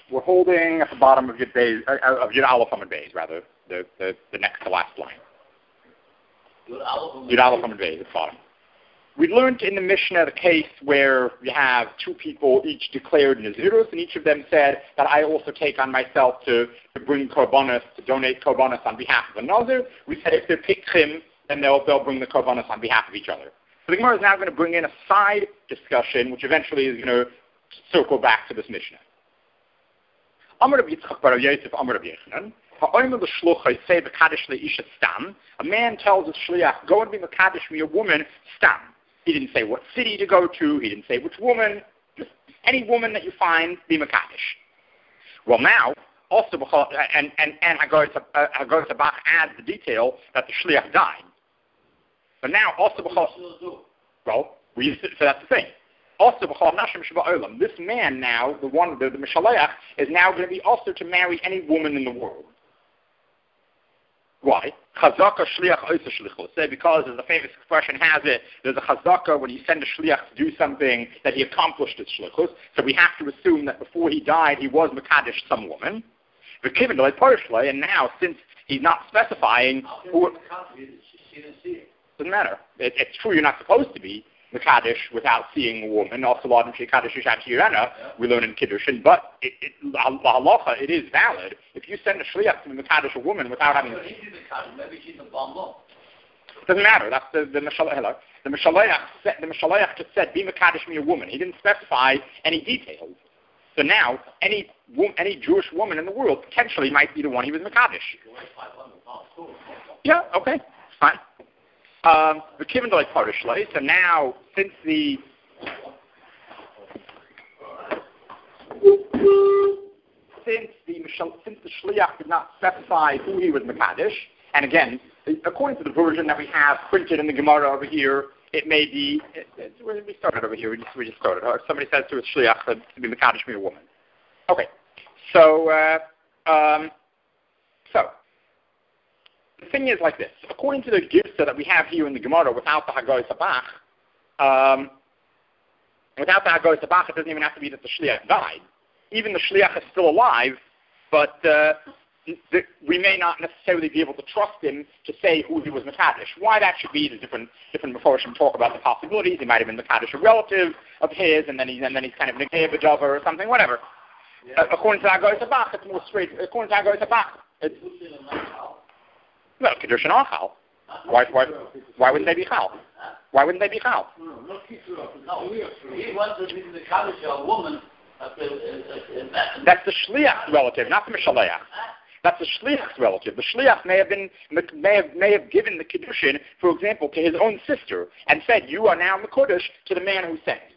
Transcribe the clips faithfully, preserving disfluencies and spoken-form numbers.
we're holding at the bottom of Yud Beis, uh, of Yud Aleph Amud Beis, rather, the, the, the next to last line. Yud Aleph Amud Beis, at the bottom. We learned in the Mishnah the case where you have two people each declared Nazirus, and each of them said that I also take on myself to, to bring korbanos, to donate korbanos on behalf of a Nazir. We said if they're pikchim, then they'll, they'll bring the korbanos on behalf of each other. So the Gemara is now going to bring in a side discussion, which eventually is going to circle back to this Mishnah. Amar Rabbi Yitzchak bar Yosef, Amar Rabbi Yechanan. A man tells his shliach, go and be mekadesh me a woman, stam. He didn't say what city to go to. He didn't say which woman. Just any woman that you find, be mekadesh. Well, now, also, and, and, and Hagoy Tabach adds the detail that the shliach died. But now, also, well, we, so that's the thing. Also, this man now, the one, the, the Mishalech, is now going to be also to marry any woman in the world. Why? Chazaka shliach oisa shlichus. Because, as the famous expression has it, there's a chazaka when you send a shliach to do something that he accomplished his shlichus. So we have to assume that before he died, he was mekadesh some woman. And now, since he's not specifying who, doesn't matter. It, it's true you're not supposed to be mekadesh without seeing a woman. Also, we learn in Kiddushin, but it, it, halacha, it is valid. If you send a shliach to be mekadesh a woman without having, maybe she's a bomb. Doesn't matter. That's the the mishalech. The mishalech the mishalech just said be mekadesh me a woman. He didn't specify any details. So now any any Jewish woman in the world potentially might be the one he was mekadesh. Yeah. Okay. Fine. Um, the Kivin like Parishlei. So now, since the since the since the shliach did not specify who he was mekadesh, and again, according to the version that we have printed in the Gemara over here, it may be it, it, we started over here. We just we just started. Or somebody says to a shliach to be mekadesh me a woman. Okay, so uh, um, so. The thing is like this. According to the Girsa that we have here in the Gemara, without the Hagoy Sabach, um, without the Hagoy Sabach, it doesn't even have to be that the Shliach died. Even the Shliach is still alive, but uh, the, we may not necessarily be able to trust him to say who he was Mekadesh. Why that should be, the different different Meforshim talk about the possibilities. He might have been Mekadesh, a relative of his, and then he's, and then he's kind of Negei B'Dover or something, whatever. Yeah. Uh, according to the Hagoy Sabach, it's more straight. According to the Hagoy Sabach, it's... Well, Kiddushin or Chal. Why, why, why wouldn't they be Chal? Why wouldn't they be Chal? No, no, he wants to be the Kaddish a woman. That's the Shliach's relative, not the Mishaleach. That's the Shliach's relative. The Shliach may have been may have may have given the Kiddushin, for example, to his own sister, and said, "You are now Mekudesh to the man who sent."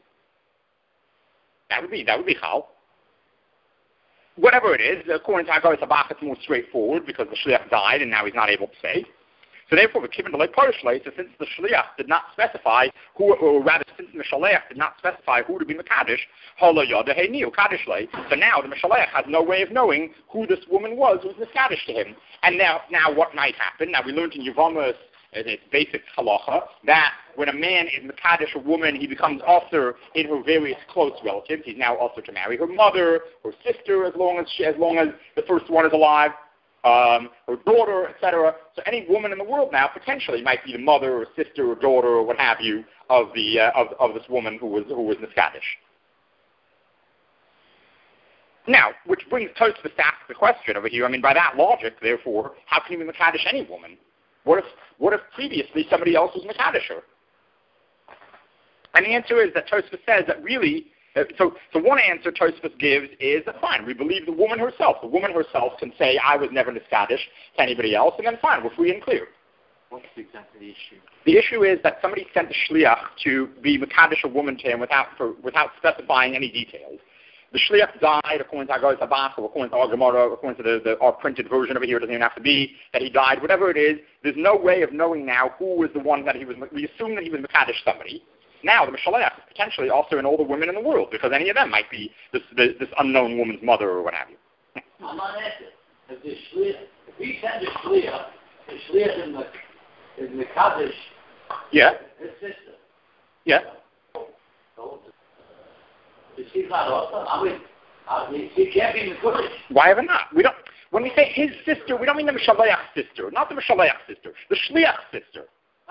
That would be that would be Chal. Whatever it is, according to Hagoy Tabach, it's more straightforward because the Shliach died and now he's not able to say. So therefore, we're given the Leit Parishlei, so since the Shliach did not specify who, or rather, since the Mishaleach did not specify who to be Mekadesh, Holo Yoda Hey Niu Kadishlei. So now the Mishaleach has no way of knowing who this woman was who was Mekadesh to him. And now, now what might happen? Now we learned in Yevamos, it's basic halacha, that when a man is Mekadesh a woman, he becomes also in her various close relatives. He's now also to marry her mother, her sister, as long as she, as long as the first one is alive, um, her daughter, et cetera. So any woman in the world now potentially might be the mother or sister or daughter or what have you of the uh, of of this woman who was who was Mekadesh. Now, which brings Tosfos to ask the question over here. I mean, by that logic, therefore, how can you be Mekadesh any woman? What if, what if previously somebody else was Mekadesh her? And the answer is that Tosfos says that really, uh, so, so one answer Tosfos gives is that fine, we believe the woman herself. The woman herself can say, I was never Mekadesh to anybody else, and then fine, we're free and clear. What's exactly the issue? The issue is that somebody sent a shliach to be Mekadesh a woman to him without, for, without specifying any details. The shliach died, according to Hagoy Tabach, or according to our Gemara, according to the, the, our printed version over here, it doesn't even have to be that he died, whatever it is, there's no way of knowing now who was the one that he was, we assume that he was Mekadesh somebody. Now, the Mishaleach is potentially also in all the women in the world, because any of them might be this, this, this unknown woman's mother or what have you. I'm not asking. If the shliach, if he sent the shliach, the shliach in the, in the Mekadesh, yeah. his sister. Yeah. She's not also. I mean, Uh, he, he can't be Mekudesh. Why ever not? We don't. When we say his sister, we don't mean the Mishaleach sister, not the Mishaleach sister, the Shliach sister.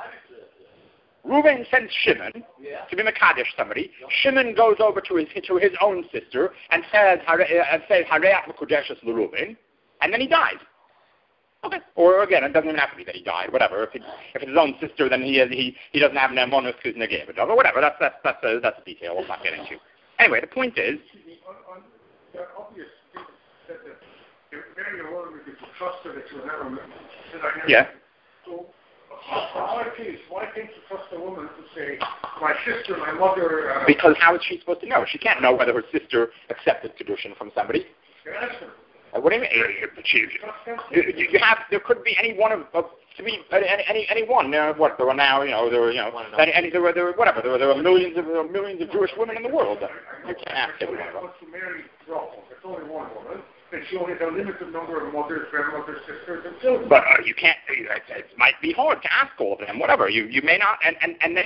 Reuven sends Shimon yeah. to be Mekadesh somebody. Yeah. Shimon goes over to his to his own sister and says and says Hareach Mekudeshes LeReuven, and then he dies. Okay. Or again, it doesn't even have to be that he died. Whatever. If, it, if it's his own sister, then he has, he he doesn't have an Amonus who's negated. Or whatever. That's that's that's a that's a detail we'll not get into. Anyway, the point is. On, on the obvious thing that you're marrying a woman because you trust her that you'll never marry. Yeah. So, in my case, why can't you trust a woman to say, my sister, my mother... Uh, because how is she supposed to know? She can't know whether her sister accepted Kedushin from somebody. Ask her. Uh, what do you mean? She, you, you have, there could be any one of, of to be, any, any, any one. Uh, what, there are now, you know, there were, you know, any, any, there were, there were, whatever, there were, there were millions of, there were millions of Jewish women in the world. You can't ask every one of them. To marry Rachel, there's only one woman. And she only has a limited number of mothers, grandmothers, sisters, and children. But uh, you can't. It, it might be hard to ask all of them. Whatever. You you may not. And and and they.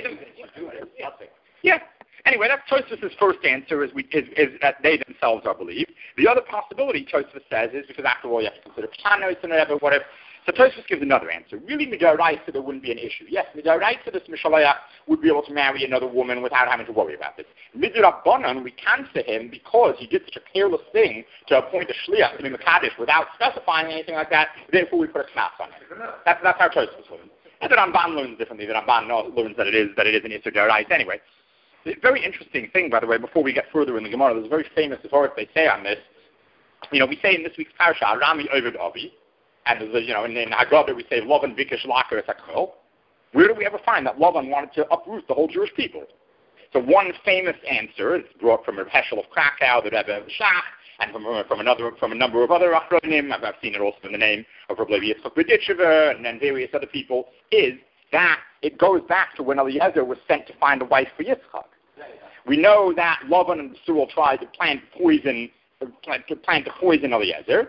Yeah. Anyway, that's Tosfos' first answer. Is we is, is that they themselves are believed. The other possibility Tosfos says is because after all you have to consider Ptanos and whatever. Whatever. So Tosfos gives another answer. Really, Midaraisa, there wouldn't be an issue. Yes, Midaraisa, this Mishaleach would be able to marry another woman without having to worry about this. Midrabbanan, we cancel him because he did such a careless thing to appoint a Shliach to be Mekadesh without specifying anything like that, therefore we put a Knas on him. That's, that's how Tosfos learns. And the Ramban learns differently. The Ramban learns that it is, that it is an Issur Daraisa anyway. The very interesting thing, by the way, before we get further in the Gemara, there's a very famous Zohar they say on this. You know, we say in this week's Parsha, Arami Oved Avi, and there's a, you know, in, in Haggadah we say Lavan Vikesh Laker Etakol. Where do we ever find that Lavan wanted to uproot the whole Jewish people? So one famous answer is brought from Reb Heschel of Krakow, the Rebbe of Shach, and from, from another from a number of other Achronim. I've, I've seen it also in the name of Reb Levi Yitzchak Berditchever and then various other people. Is that it goes back to when Eliezer was sent to find a wife for Yitzchak. We know that Lavan and Bethuel tried to plant poison, plant to plant to poison Eliezer.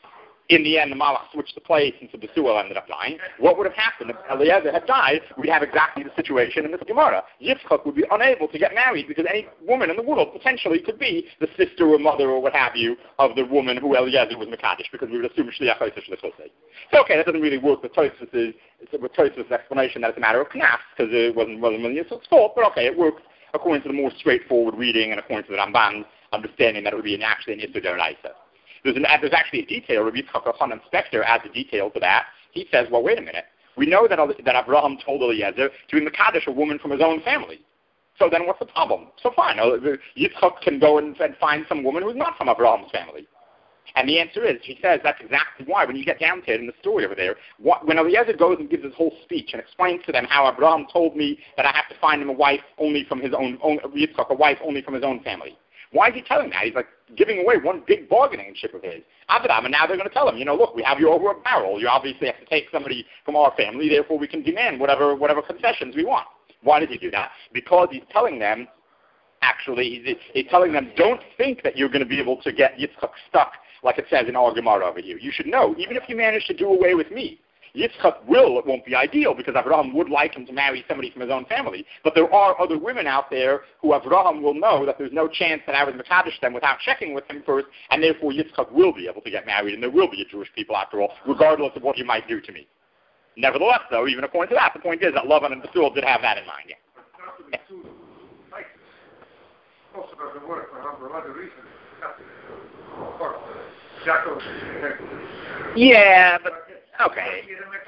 In the end, the Malach switched the place, and so Bethuel ended up dying. What would have happened if Eliezer had died? We'd have exactly the situation in this Gemara. Yitzchak would be unable to get married because any woman in the world potentially could be the sister or mother or what have you of the woman who Eliezer was Mekadesh, because we would assume Shliach Hoseh Shlichosei. So okay, that doesn't really work with Tosfos' with Tosfos' explanation that it's a matter of Knas because it wasn't wasn't Yitzchak's fault. But okay, it works according to the more straightforward reading and according to the Ramban's understanding that it would be an, actually an Issur Daraisa. There's, an, there's actually a detail, Rabbi Yitzchak Elchanan Spector adds a detail to that. He says, well, wait a minute. We know that, that Abraham told Eliezer to be Mekadesh a woman from his own family. So then what's the problem? So fine, Yitzchak can go and, and find some woman who's not from Abraham's family. And the answer is, he says, that's exactly why. When you get down to it in the story over there, what, when Eliezer goes and gives his whole speech and explains to them how Abraham told me that I have to find him a wife only from his own, own Yitzchak, a wife only from his own family. Why is he telling that? He's like giving away one big bargaining chip of his. Abraham, and now they're going to tell him, you know, look, we have you over a barrel. You obviously have to take somebody from our family, therefore we can demand whatever whatever concessions we want. Why does he do that? Because he's telling them, actually, he's, he's telling them, don't think that you're going to be able to get Yitzchak stuck like it says in our Gemara over here. You should know, even if you manage to do away with me, Yitzchak will, it won't be ideal because Abraham would like him to marry somebody from his own family. But there are other women out there who Abraham will know that there's no chance that I would Mekadesh them without checking with him first, and therefore Yitzchak will be able to get married, and there will be a Jewish people after all, regardless of what you might do to me. Nevertheless, though, even according to that, the point is that Lavan and Bethuel did have that in mind. Yeah. But not to be too like this. Also doesn't work for a number of other reasons. Yeah, but okay.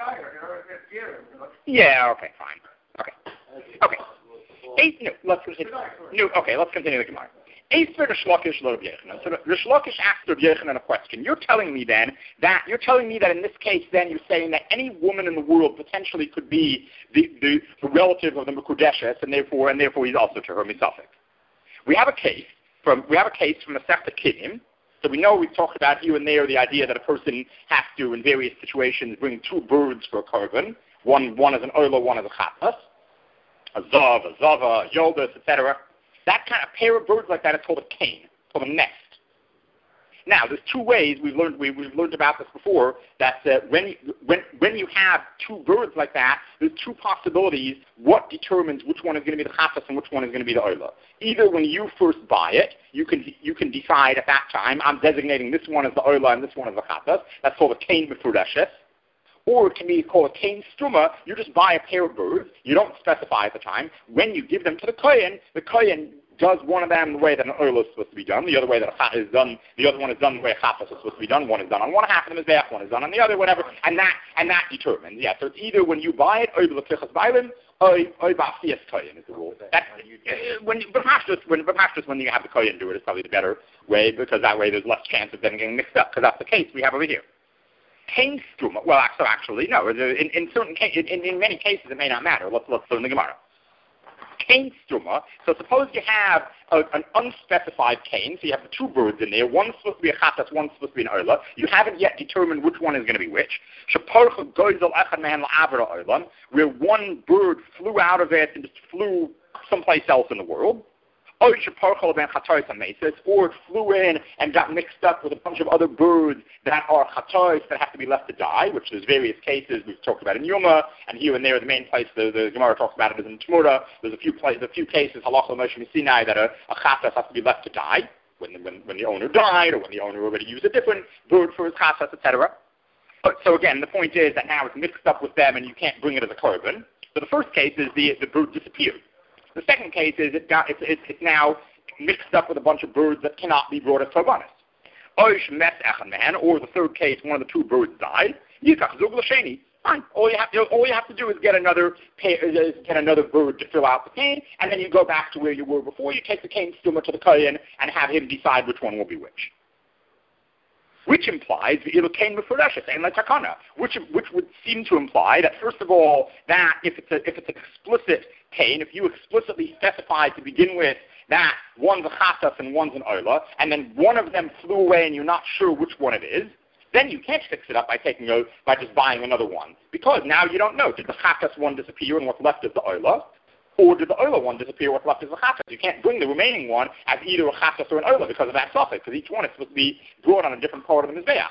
Yeah, okay, fine. Okay. Okay. Eight, no, let's continue. No, okay, let's continue the Gemara. Eight for the Shlokish Lo Reb Yochanan. So the Shlokish asked Reb Yochanan a question. You're telling me then that you're telling me that in this case then you're saying that any woman in the world potentially could be the, the, the relative of the Mekudeshes, and therefore and therefore he's also to her misafik. We have a case from we have a case from the Masechta Kinim. So we know we've talked about here and there the idea that a person has to, in various situations, bring two birds for a korban. One, one is an oila, one is a chatnas, a zav, a zava, a yoldus, et cetera. That kind of pair of birds like that is called a cane, called a nest. Now, there's two ways we've learned we, we've learned about this before. That uh, when when when you have two birds like that, there's two possibilities. What determines which one is going to be the chatas and which one is going to be the oila? Either when you first buy it, you can you can decide at that time, I'm designating this one as the oila and this one as the chatas. That's called a kain mefureshes. Or it can be called a kain struma. You just buy a pair of birds. You don't specify at the time. When you give them to the kohen, the kohen does one of them the way that an oil is supposed to be done, the other way that a chat is done, the other one is done the way a chatas is supposed to be done. One is done on one half of the mizbeach, one is done on the other, whatever, and that and that determines. Yeah, so it's either when you buy it, or l'kichas bailim, or or ba'asiyas kohen is the rule. That's uh, when, but perhaps just when, but perhaps just when you have the kohen do it is probably the better way, because that way there's less chance of them getting mixed up, because that's the case we have over here. Kain struma. Well, so actually, no. In, in certain cases, in, in many cases, it may not matter. Let's let's learn the Gemara. Kain struma. So suppose you have a, an unspecified kain. So you have the two birds in there. One's supposed to be a chatas, one's supposed to be an oila. You haven't yet determined which one is going to be which. Where one bird flew out of it and just flew someplace else in the world. Or it flew in and got mixed up with a bunch of other birds that are chatois that have to be left to die, which there's various cases we've talked about in Yuma, and here and there, the main place the, the Gemara talks about it is in Tmura. There's a few places, a few cases, halacha Moshe Sinai, that a, a chatas has to be left to die when the, when, when the owner died, or when the owner already used a different bird for his chatas, et cetera. So again, the point is that now it's mixed up with them, and you can't bring it as a korban. So the first case is the the bird disappeared. The second case is it got, it's, it's, it's now mixed up with a bunch of birds that cannot be brought as korbanos. Or the third case, one of the two birds died. Fine. All you have to, all you have to do is get another pair, is get another bird to fill out the kain, and then you go back to where you were before. You take the kain stuma to the kohen and have him decide which one will be which. Which implies the ilu kain mefureshes and la takana, which which would seem to imply that first of all that if it's a, if it's an explicit kain, if you explicitly specify to begin with that one's a chatas and one's an oila, and then one of them flew away and you're not sure which one it is, then you can't fix it up by taking a, by just buying another one, because now you don't know, did the chatas one disappear and what's left is the oila, or did the oila one disappear, what's left is the chatas? You can't bring the remaining one as either a chatas or an oila because of that suffix, because each one is supposed to be brought on a different part of the mizbeach.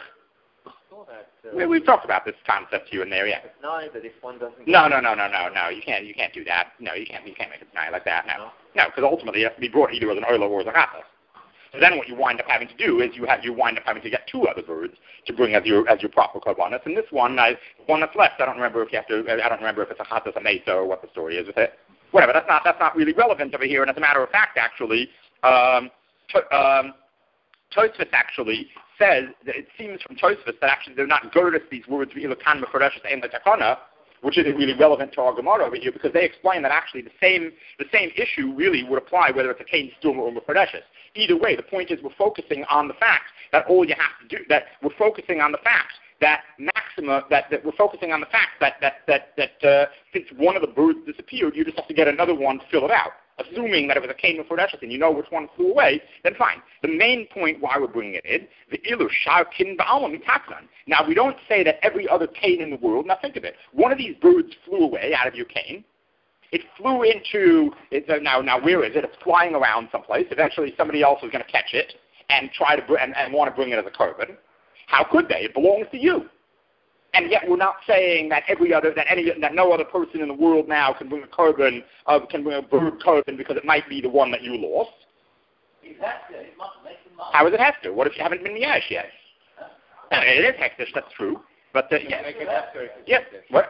Uh, we, we've talked about this concept here and there, yeah. It's not that if one doesn't. No, no, no, no, no, no. You can't, you can't do that. No, you can't, you can't make a deny like that. No, no, because ultimately it has to be brought either as an oila or as a chatas. So then what you wind up having to do is you have you wind up having to get two other birds to bring as your as your proper korbanos. And this one, I, one that's left, I don't remember if you have to. I don't remember if it's a chatas, a mesa, or what the story is with it. Whatever. That's not that's not really relevant over here. And as a matter of fact, actually, um, to, um, Tosfos actually says that it seems from Tosfos that actually they're not girded these words v'ilukan mefureshes and the takana, which isn't really relevant to our Gemara over here, because they explain that actually the same the same issue really would apply whether it's a kain stuma or mefureshes. Either way, the point is we're focusing on the fact that all you have to do, that we're focusing on the fact that maxima, that, that we're focusing on the fact that that that that uh, since one of the birds disappeared, you just have to get another one to fill it out. Assuming that it was a kain mefureshes and you know which one flew away, then fine. The main point why we're bringing it in, the ilu sharkin ba'alam itaklan. Now we don't say that every other kain in the world. Now think of it. One of these birds flew away out of your kain. It flew into it's uh, now. Now where is it? It's flying around someplace. Eventually, somebody else is going to catch it and try to br- and, and want to bring it as a korban. How could they? It belongs to you. And yet, we're not saying that every other that any that no other person in the world now can bring a korban, uh, can bring a bird korban because it might be the one that you lost. He's Hester. He must make him up. How is it Hester? What if you haven't been miyash yet? No, it is Hektish. That's true. But uh, yeah, yes. What?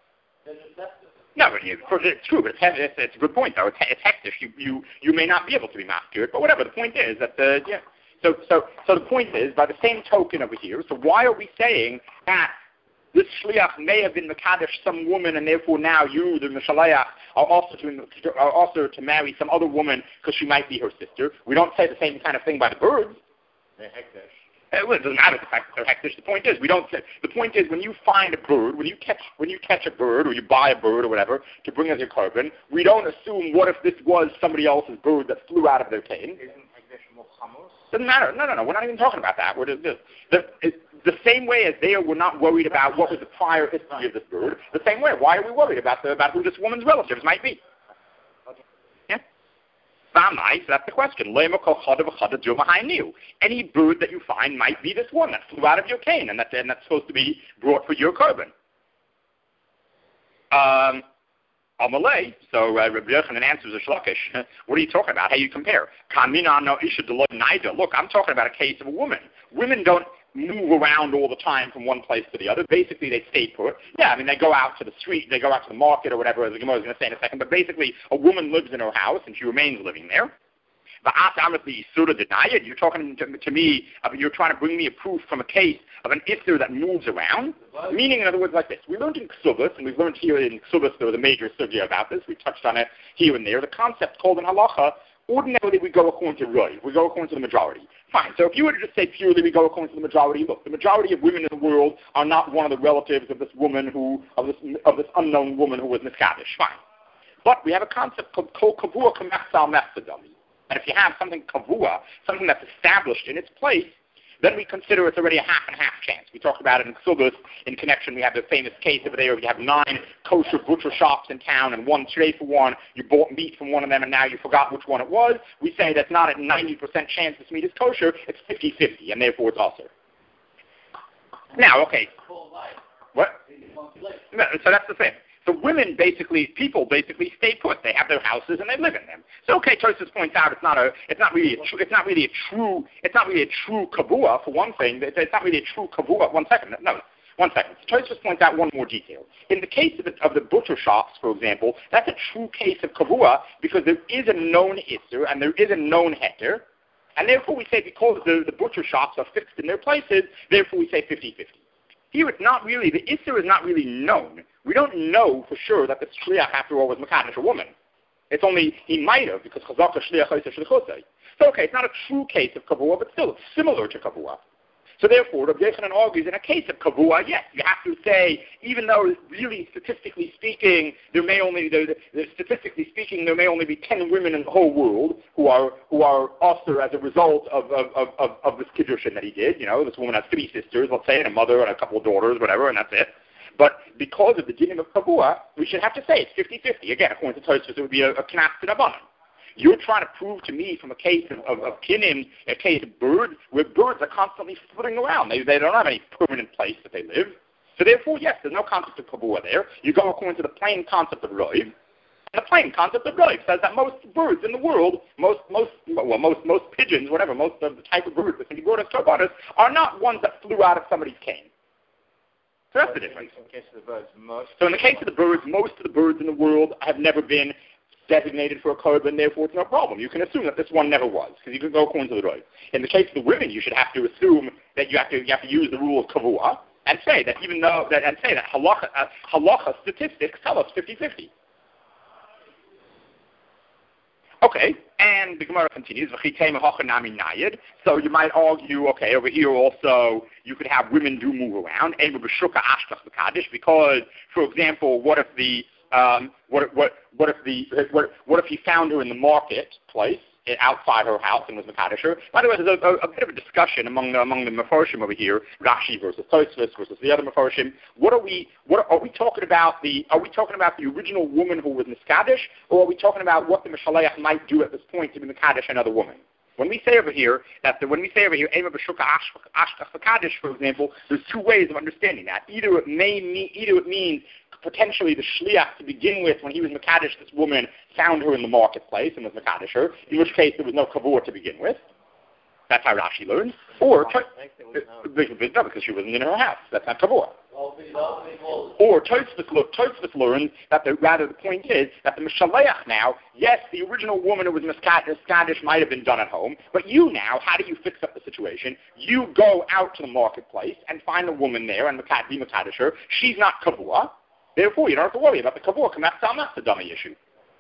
No, but you, it's true, but it's, it's, it's a good point, though. It's, it's hectic. You, you, you may not be able to be mastered, but whatever. The point is that, uh, yeah. So, so, so the point is, by the same token over here, so why are we saying that this shliach may have been mekadesh some woman, and therefore now you, the mishaleach, are also to, are also to marry some other woman because she might be her sister? We don't say the same kind of thing by the birds. They're hektish. Well, it doesn't matter the fact that they're hektish. The point is, we don't. Say, the point is, when you find a bird, when you catch, when you catch a bird, or you buy a bird, or whatever, to bring as your korban, we don't assume what if this was somebody else's bird that flew out of their kain. Isn't hektish more chamos? Doesn't matter. No, no, no. We're not even talking about that. We're just, the, it, the same way as there, we're not worried about what was the prior history of this bird. The same way, why are we worried about the, about who this woman's relatives might be? Okay. Yeah. Vamai, so that's the question. Any bird that you find might be this one that flew out of your cane, and that's, and that's supposed to be brought for your korban. Um, Amalei, so uh, Rabbi Yochanan answers a Shlokish. What are you talking about? How you compare? Look, I'm talking about a case of a woman. Women don't move around all the time from one place to the other. Basically, they stay put. Yeah, I mean, they go out to the street, they go out to the market or whatever, as the Gemara is going to say in a second, but basically, a woman lives in her house, and she remains living there. You're talking to, to me, uh, you're trying to bring me a proof from a case of an Isser that moves around. Meaning, in other words, like this. We learned in Ksubas, and we've learned here in Ksubas, there was a major sugya about this. We touched on it here and there. The concept called in halacha, ordinarily we go according to Roy. We go according to the majority. Fine. So if you were to just say purely we go according to the majority, look, the majority of women in the world are not one of the relatives of this woman who, of this, of this unknown woman who was Miskadish. Fine. But we have a concept called Kol Kavua Kamechsal Mechsadami. And if you have something kavua, something that's established in its place, then we consider it's already a half and half chance. We talked about it in Ksubas in connection. We have the famous case over there where you have nine kosher butcher shops in town and one today for one. You bought meat from one of them and now you forgot which one it was. We say that's not a ninety percent chance this meat is kosher. It's fifty-fifty, and therefore it's also. Now, okay. What? So that's the thing. So women basically, people basically stay put. They have their houses and they live in them. So okay, Tosfos points out it's not a, it's not really a, tr- it's not really a true, it's not really a true kavua for one thing. It's, it's not really a true kavua. One second, no, one second. Tosfos points out one more detail. In the case of the, of the butcher shops, for example, that's a true case of kavua because there is a known isser and there is a known heter, and therefore we say because the, the butcher shops are fixed in their places, therefore we say fifty-fifty. Here it's not really, the isser is not really known. We don't know for sure that the shliach after all was mekadosh a woman. It's only, he might have, because chazaka shliach hoyseh shlichosei. So okay, it's not a true case of kavua, but still it's similar to kavua. So therefore, Rabbi Yochanan argues in a case of kavua, yes, you have to say, even though really statistically speaking, there may only, there, there, statistically speaking, there may only be ten women in the whole world who are who are also as a result of of, of, of this kiddushin that he did. You know, this woman has three sisters, let's say, and a mother and a couple of daughters, whatever, and that's it. But because of the dinim of kavua, we should have to say it's fifty-fifty. Again, according to Tosfos, it would be a, a knas to Rabbanan. You're trying to prove to me from a case of, of, of kinim, a case of birds, where birds are constantly flitting around. They, they don't have any permanent place that they live. So therefore, yes, there's no concept of kavua there. You go according to the plain concept of roiv. And the plain concept of roiv says that most birds in the world, most, most, well, most, most pigeons, whatever, most of the type of birds that can be brought as korbanos, are not ones that flew out of somebody's cane. So that's the difference. In the case of the birds, most so in the case of the birds, most of the birds in the world have never been designated for a korban, therefore it's no problem. You can assume that this one never was, because you can go according to the roiv. In the case of the women, you should have to assume that you have to you have to use the rule of kavua and say that even though that and say that halacha, uh, halacha statistics tell us fifty-fifty. Okay, and the Gemara continues. So you might argue, okay, over here also you could have women do move around, because, for example, what if the um, what what what if the what what if he found her in the marketplace outside her house and was mekadosh her? By the way, there's a, a, a bit of a discussion among the, among the mefarshim over here, Rashi versus Tosfos versus the other mefarshim. What are we what are, are we talking about? The are we talking about the original woman who was mekadosh, or are we talking about what the mishaleach might do at this point to be mekadosh another woman? When we say over here that the, when we say over here ema b'shuka ashkach mekadosh, for example, there's two ways of understanding that. Either it may mean either it means potentially the shliach to begin with, when he was mekadosh this woman, found her in the marketplace and was mekadosh her, in which case there was no kavur to begin with. That's how Rashi learns. Or, to, uh, no, because she wasn't in her house. That's not kavur. Or Tosfos learns that the, rather the point is that the mishaleach now, yes, the original woman who was mekadosh might have been done at home, but you now, how do you fix up the situation? You go out to the marketplace and find a woman there and be mekadosh her. She's not kavur. Therefore, you don't have to worry about the kavur. That's the dummy issue.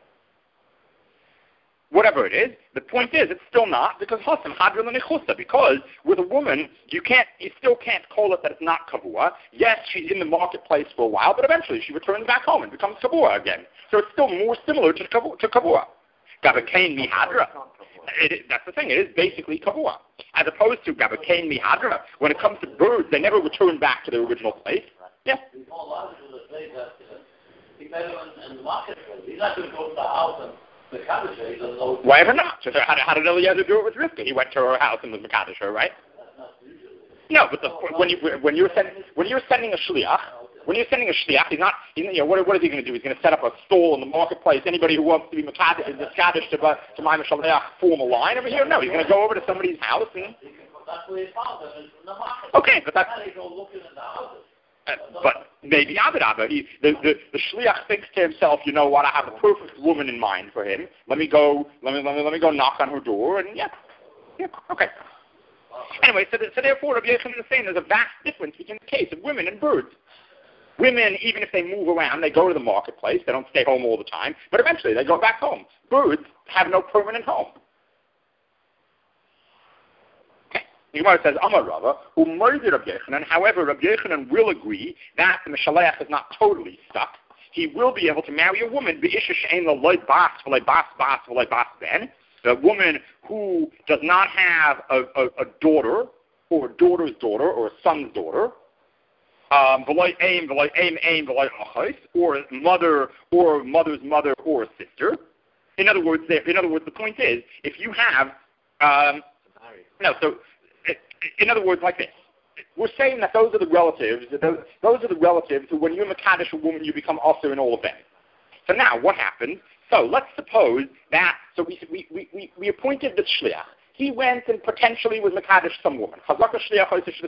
Whatever it is, the point is, it's still not, because hasam hadra l'nechusa, because with a woman, you can't, you still can't call it that it's not kavua. Yes, she's in the marketplace for a while, but eventually she returns back home and becomes kavua again. So it's still more similar to kavua. To kavua. Gabakain mihadra. It, that's the thing, it is basically kavua. As opposed to gabakain mihadra, when it comes to birds, they never return back to their original place. Yeah. It's more logical to say that uh, he better in, in the marketplace. He's not going to go to the house and Mekadosh, he doesn't know. Why ever not? So how, how did Eliezer do it with Rivka? He went to her house and was Mekadosh her, right? No, but the, when you when you're sending when you're sending a shliach, when you're sending a shliach, he's not. He's, you know, what, what is he going to do? He's going to set up a stall in the marketplace. Anybody who wants to be mekadosh is mekadosh to to my shliach form a line over here. No, he's going to go over to somebody's house and. That's where he found them in the market. Okay, but that's. Now they go looking in the houses. Uh, but maybe Adarabah, he the, the the shliach thinks to himself, you know what? I have the perfect woman in mind for him. Let me go. Let me let me let me go knock on her door and yeah, yeah, okay. Anyway, so, so therefore, Rabbi Yochanan is saying there's a vast difference between the case of women and birds. Women, even if they move around, they go to the marketplace. They don't stay home all the time, but eventually they go back home. Birds have no permanent home. Okay. The Gemara says, Amar Rava, who murdered Rabbi Yochanan. However, Rabbi Yochanan will agree that the Mishaleach is not totally stuck. He will be able to marry a woman, B'isha she'ein lo bas v'lo bas bas v'lo bas ben. A woman who does not have a, a, a daughter, or a daughter's daughter, or a son's daughter, um, or a mother, or mother's mother, or a sister. In other words, in other words, the point is, if you have, um, no, so, in other words, like this, we're saying that those are the relatives, those, those are the relatives who, when you're Mekadosh a woman, you become also in all of them. So now, what happens? So let's suppose that, so we we, we, we appointed the shliach. He went and potentially was Mekadosh some woman. Chazaka shliach,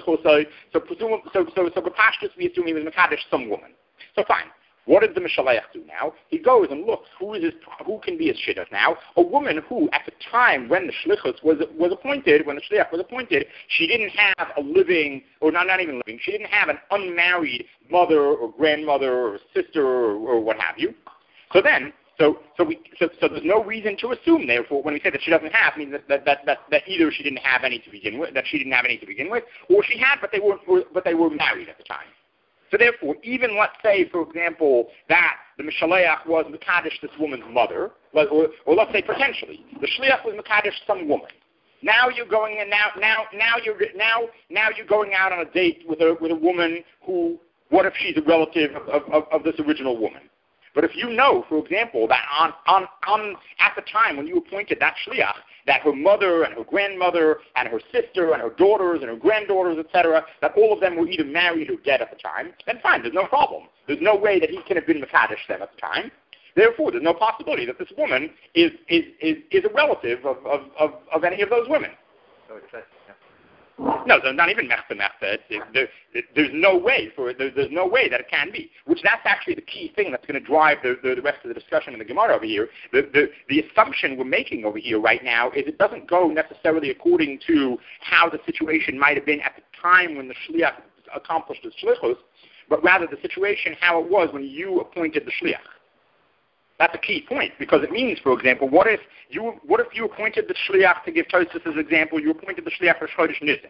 so presume, so so so B'pashtus we assume he was Mekadosh some woman. So fine. What does the Mishaleach do now? He goes and looks who is his, who can be his shidduch now. A woman who, at the time when the shlichus was was appointed, when the shliach was appointed, she didn't have a living, or not not even living. She didn't have an unmarried mother or grandmother or sister or, or what have you. So then. So, so we, so, so there's no reason to assume, therefore, when we say that she doesn't have, means that, that, that, that, that either she didn't have any to begin with, that she didn't have any to begin with, or she had, but they were, but they were married at the time. So therefore, even let's say, for example, that the Mishaleach was Mekadosh this woman's mother, or, or let's say potentially, the Shliach was Mekadosh some woman. Now you're going and now, now, now you're, now, now you're going out on a date with a, with a woman who, what if she's a relative of, of, of this original woman? But if you know, for example, that on, on, on at the time when you appointed that shliach, that her mother and her grandmother and her sister and her daughters and her granddaughters, et cetera, that all of them were either married or dead at the time, then fine, there's no problem. There's no way that he can have been Mekadosh them at the time. Therefore, there's no possibility that this woman is is, is, is a relative of, of, of, of any of those women. So it's like, yeah. No, they're not even mechta mechta. There, there's no way for it. There, there's no way that it can be. Which that's actually the key thing that's going to drive the, the, the rest of the discussion in the Gemara over here. The, the, the assumption we're making over here right now is it doesn't go necessarily according to how the situation might have been at the time when the shliach accomplished his shlichus, but rather the situation how it was when you appointed the shliach. That's a key point, because it means, for example, what if you what if you appointed the shliach, to give Tosfos as an example, you appointed the shliach for Chodesh Nisan.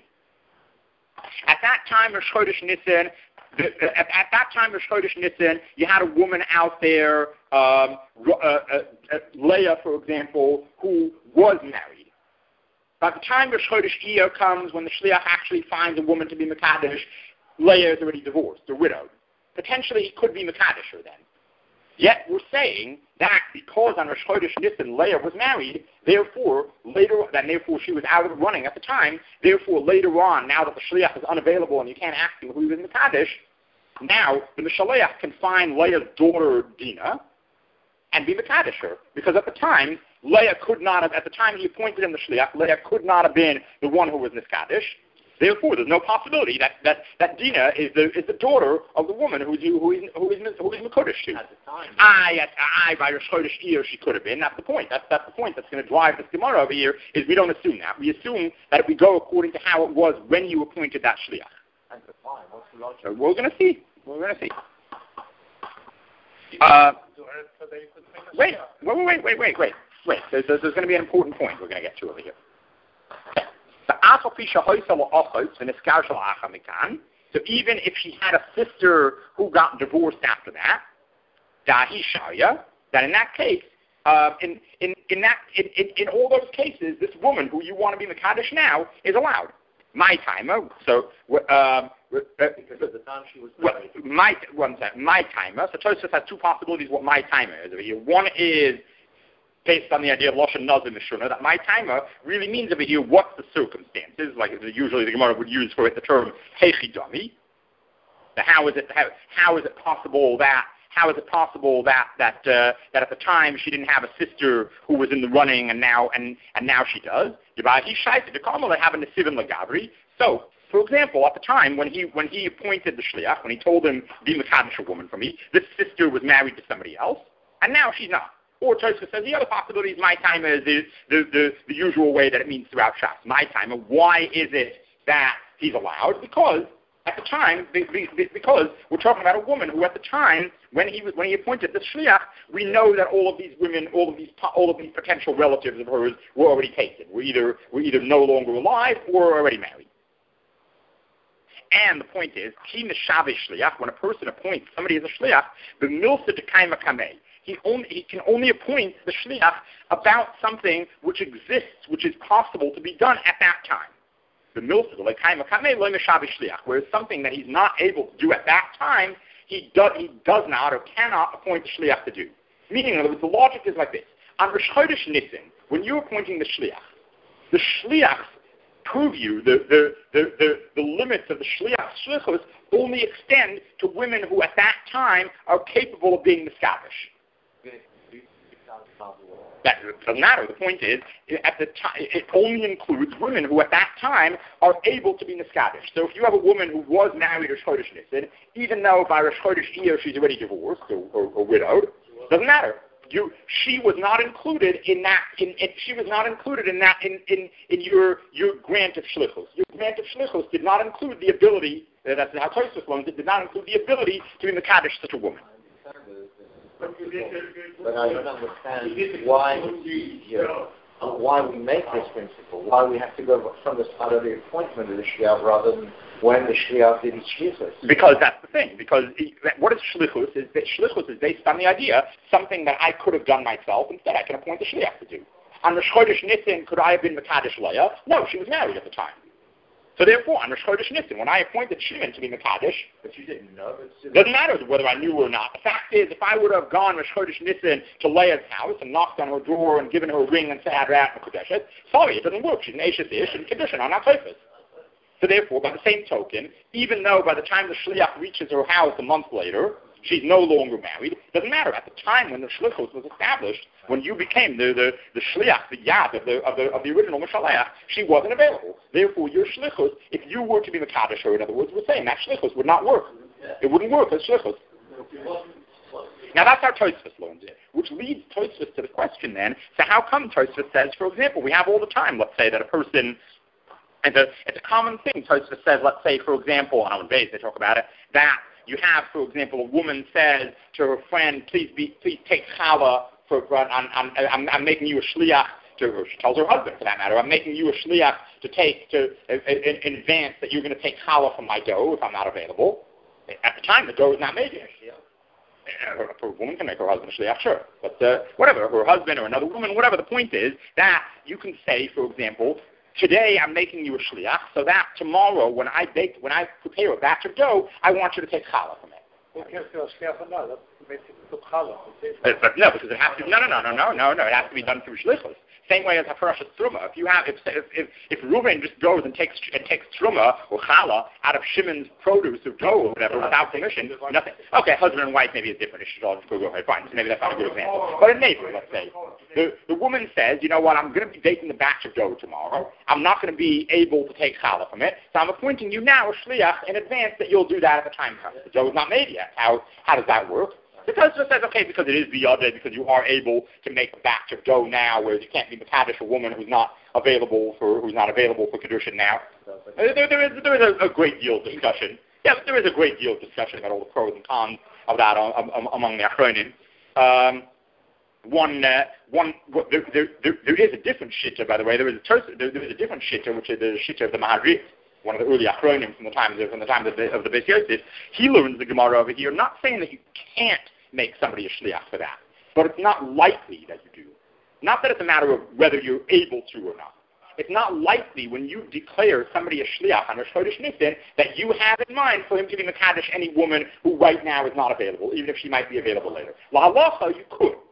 At that time of Chodesh Nisan, the, at, at that time of Chodesh Nisan, you had a woman out there, um, uh, uh, uh, Leah, for example, who was married. By the time of Chodesh Iyar comes, when the shliach actually finds a woman to be Mekadosh, Leah is already divorced, or widowed. Potentially, he could be Mekadosh her then. Yet we're saying that because on Rosh Chodesh Nisan Leah was married, therefore later, and therefore she was out of the running at the time. Therefore later on, now that the shliach is unavailable and you can't ask him who he was Mekadosh, now the Mishaleach can find Leah's daughter Dinah and be Mekadosh her, because at the time Leah could not have. At the time he appointed him the shliach, Leah could not have been the one who was Mekadosh. Therefore, there's no possibility that, that, that Dinah is the is the daughter of the woman who is who is who is who is Mekadosh to. At the time. Ah, yes, I by Rosh Chodesh Iyar she could have been. That's the point. That's that's the point that's going to drive this Gemara over here. Is we don't assume that. We assume that we go according to how it was when you appointed that shliach. At the time, what's the logic? So we're going to see. We're going to see. Uh, wait, wait, wait, wait, wait, wait, wait. There's, there's going to be an important point we're going to get to over here. So even if she had a sister who got divorced after that, that in that case, uh, in, in, in, that, in, in, in all those cases, this woman who you want to be Mekadosh now is allowed. My timer, so, um, because at the time she was married. Well, my, one second, my timer, so Tosfos has two possibilities what my timer is over here. One is based on the idea of Lashon Nazir Mishuna, that my timer really means over here what's the circumstances, like usually the Gemara would use for it the term Hechidami. How is it how, how is it possible that how is it possible that that uh, that at the time she didn't have a sister who was in the running and now and and now she does? So, for example, at the time when he when he appointed the shliach, when he told him be mekadosh a woman for me, this sister was married to somebody else, and now she's not. Or Tosfos says the other possibility is my time is the, the, the, the usual way that it means throughout Shas. My time. Why is it that he's allowed? Because at the time, because we're talking about a woman who at the time, when he when he appointed the shliach, we know that all of these women, all of these all of these potential relatives of hers were already taken. Were either were either no longer alive or already married. And the point is, ki neshav shliach, when a person appoints somebody as a shliach, the milsa dekaima kamei. He only he can only appoint the shliach about something which exists, which is possible to be done at that time. The milsa dekaima kamei lo neshav shliach, whereas something that he's not able to do at that time, he does he does not or cannot appoint the shliach to do. Meaning, in other words, the logic is like this: on Rosh Chodesh Nisan, when you're appointing the shliach, the shliach prove you the the, the, the, the limits of the shliach shlichus only extend to women who at that time are capable of being miskadosh. That doesn't matter. The point is, at the time, it only includes women who at that time are able to be miskadosh. So if you have a woman who was married Rosh Chodesh Nisan, even though by Rosh Chodesh Iyar she's already divorced or, or, or widowed, doesn't matter. You, she was not included in that. In, in, she was not included in that. In, in, in your your grant of shlichus. Your grant of shlichus did not include the ability. Uh, that's how Tosfos learns it. Did not include the ability to be mekadosh such a woman. But I don't understand why here, why we make this principle. Why we have to go from the start of the appointment of the shliach rather than when the shliach did his shlichus. Because that's the thing. Because he, what is shlichus? Is that shlichus is based on the idea something that I could have done myself. Instead, I can appoint the shliach to do. On Rosh Chodesh Nisan, could I have been mekadosh Leah? No, she was married at the time. So therefore, on Rosh Chodesh Nisan, when I appointed Shimon to be mekadosh, but you didn't know. It doesn't matter whether I knew or not. The fact is, if I would have gone Rosh Chodesh Nisan to Leah's house and knocked on her door and given her a ring and said, "Hadrat Mekudeshet," sorry, it doesn't work. She's an Eishes Ish and condition on our Tosfos. So therefore, by the same token, even though by the time the shliach reaches her house a month later, she's no longer married, it doesn't matter. At the time when the shlichus was established, when you became the, the, the shliach, the yad of the, of the, of the original Mishaleach, she wasn't available. Therefore, your shlichus, if you were to be mekadosh her, in other words, we're saying that shlichus would not work. It wouldn't work as shlichus. Now that's how Tosfos learns it, which leads Tosfos to the question then, so how come Tosfos says, for example, we have all the time, let's say that a person, it's a, it's a common thing, Tosfos says, let's say, for example, and on base they talk about it, that you have, for example, a woman says to her friend, please be, please take challah, for, I'm, I'm, I'm, I'm making you a shliach, to her, she tells her husband, for that matter, I'm making you a shliach to take, to, in, in advance that you're going to take challah from my dough if I'm not available. At the time, the dough is not made yet. A woman can make her husband a shliach, sure. But uh, whatever, her husband or another woman, whatever, the point is that you can say, for example, today I'm making you a shliach, so that tomorrow when I bake, when I prepare a batch of dough, I want you to take challah from it. Well, can't say a shliach or not. That's basically took challah. But, but no, because it has to. No, no, no, no, no, no, no. It has to be done through shlichus. Same way as Hafarashas Truma. If you have, if if if, if Reuven just goes and takes and takes Truma or Challah out of Shimon's produce or dough or whatever without permission, nothing. Okay, husband and wife maybe is different. It should all just go go ahead. Fine. So maybe that's not a good example. But in neighbor, let's say, the the woman says, you know what? I'm going to be baking the batch of dough tomorrow. I'm not going to be able to take Challah from it, so I'm appointing you now a shliach in advance that you'll do that at the time comes. The dough is not made yet. How how does that work? Because it says, okay, because it is biyadeh, because you are able to make a batch of dough now, whereas you can't be mekadosh a woman who's not available for who's not available for kedushin now. There, there is there is a, a great deal of discussion. Yeah, there is a great deal of discussion about all the pros and cons of that um, um, among the achronim. Um, one uh, one there, there, there, there is a different shitta, by the way. There is a there, there is a different shitta, which is the shitta of the Maharit, one of the early achronim from the times of from the time of the, of the Beis Yosef. He learns the Gemara over here, not saying that you can't make somebody a shliach for that, but it's not likely that you do. Not that it's a matter of whether you're able to or not. It's not likely when you declare somebody a shliach on Rosh Chodesh Nisan that you have in mind for him to be mekadosh any woman who right now is not available, even if she might be available later. La halacha, you could.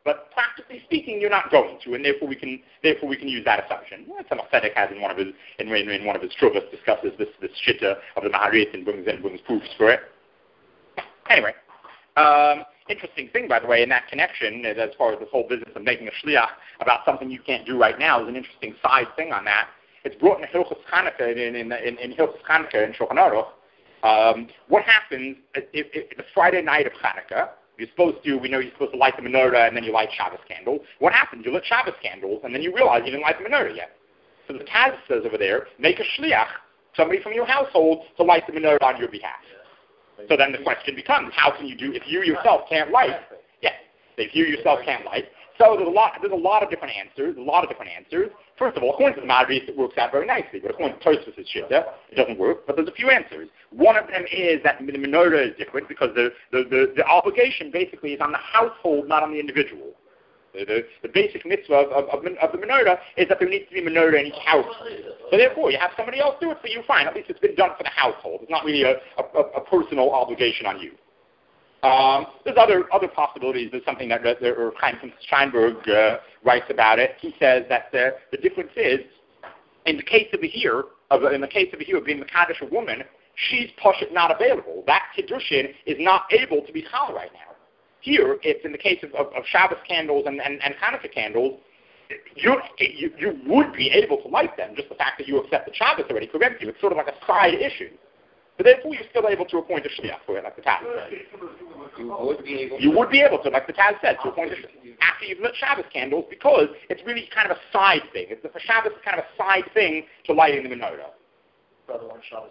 but practically speaking, you're not going to, and therefore we can therefore we can use that assumption. Well, Tzemach Tzedek has in one of his in, in, in one of his truvas discusses this this shitta of the Maharit and brings in brings proofs for it. Anyway, um, interesting thing, by the way, in that connection, as far as this whole business of making a shliach about something you can't do right now, is an interesting side thing on that. It's brought in Hilchos Chanukah in in in, in Hilchos Chanukah in Shulchan Aruch. Um, what happens if, if, if the Friday night of Chanukah? You're supposed to, we know you're supposed to light the menorah and then you light Shabbos candles. What happens? You lit Shabbos candles and then you realize you didn't light the menorah yet. So the Taz says over there, make a shliach, somebody from your household, to light the menorah on your behalf. So then the question becomes, how can you do, if you yourself can't light, yeah, if you yourself can't light. So there's a lot, there's a lot of different answers, a lot of different answers. First of all, according to the Madris, it works out very nicely, but according to Tosfos' Shitta, it doesn't work, but there's a few answers. One of them is that the menorah is different because the, the, the, the obligation basically is on the household, not on the individual. The, the, the basic mitzvah of, of, of, of the menorah is that there needs to be menorah in each house. So therefore, you have somebody else do it for you, fine. At least it's been done for the household. It's not really a, a, a personal obligation on you. Um, there's other other possibilities. There's something that, that or Chaim Steinberg uh, writes about it. He says that the, the difference is, in the case of a here, of, in the case of a here being Mekadesh a woman, she's Poshet not available. That Kiddushin is not able to be Chal right now. Here, it's in the case of, of, of Shabbos candles and, and, and Hanukkah candles, you, you you would be able to light them. Just the fact that you accept the Shabbos already prevents you. It's sort of like a side issue. But therefore, you're still able to appoint a shliach for it, like the Taz said. You would be able. You would be able to, like the Taz said, to appoint a shliach after you've lit Shabbos candles, because it's really kind of a side thing. It's for Shabbos, it's kind of a side thing to lighting the menorah. Brother on Shabbos.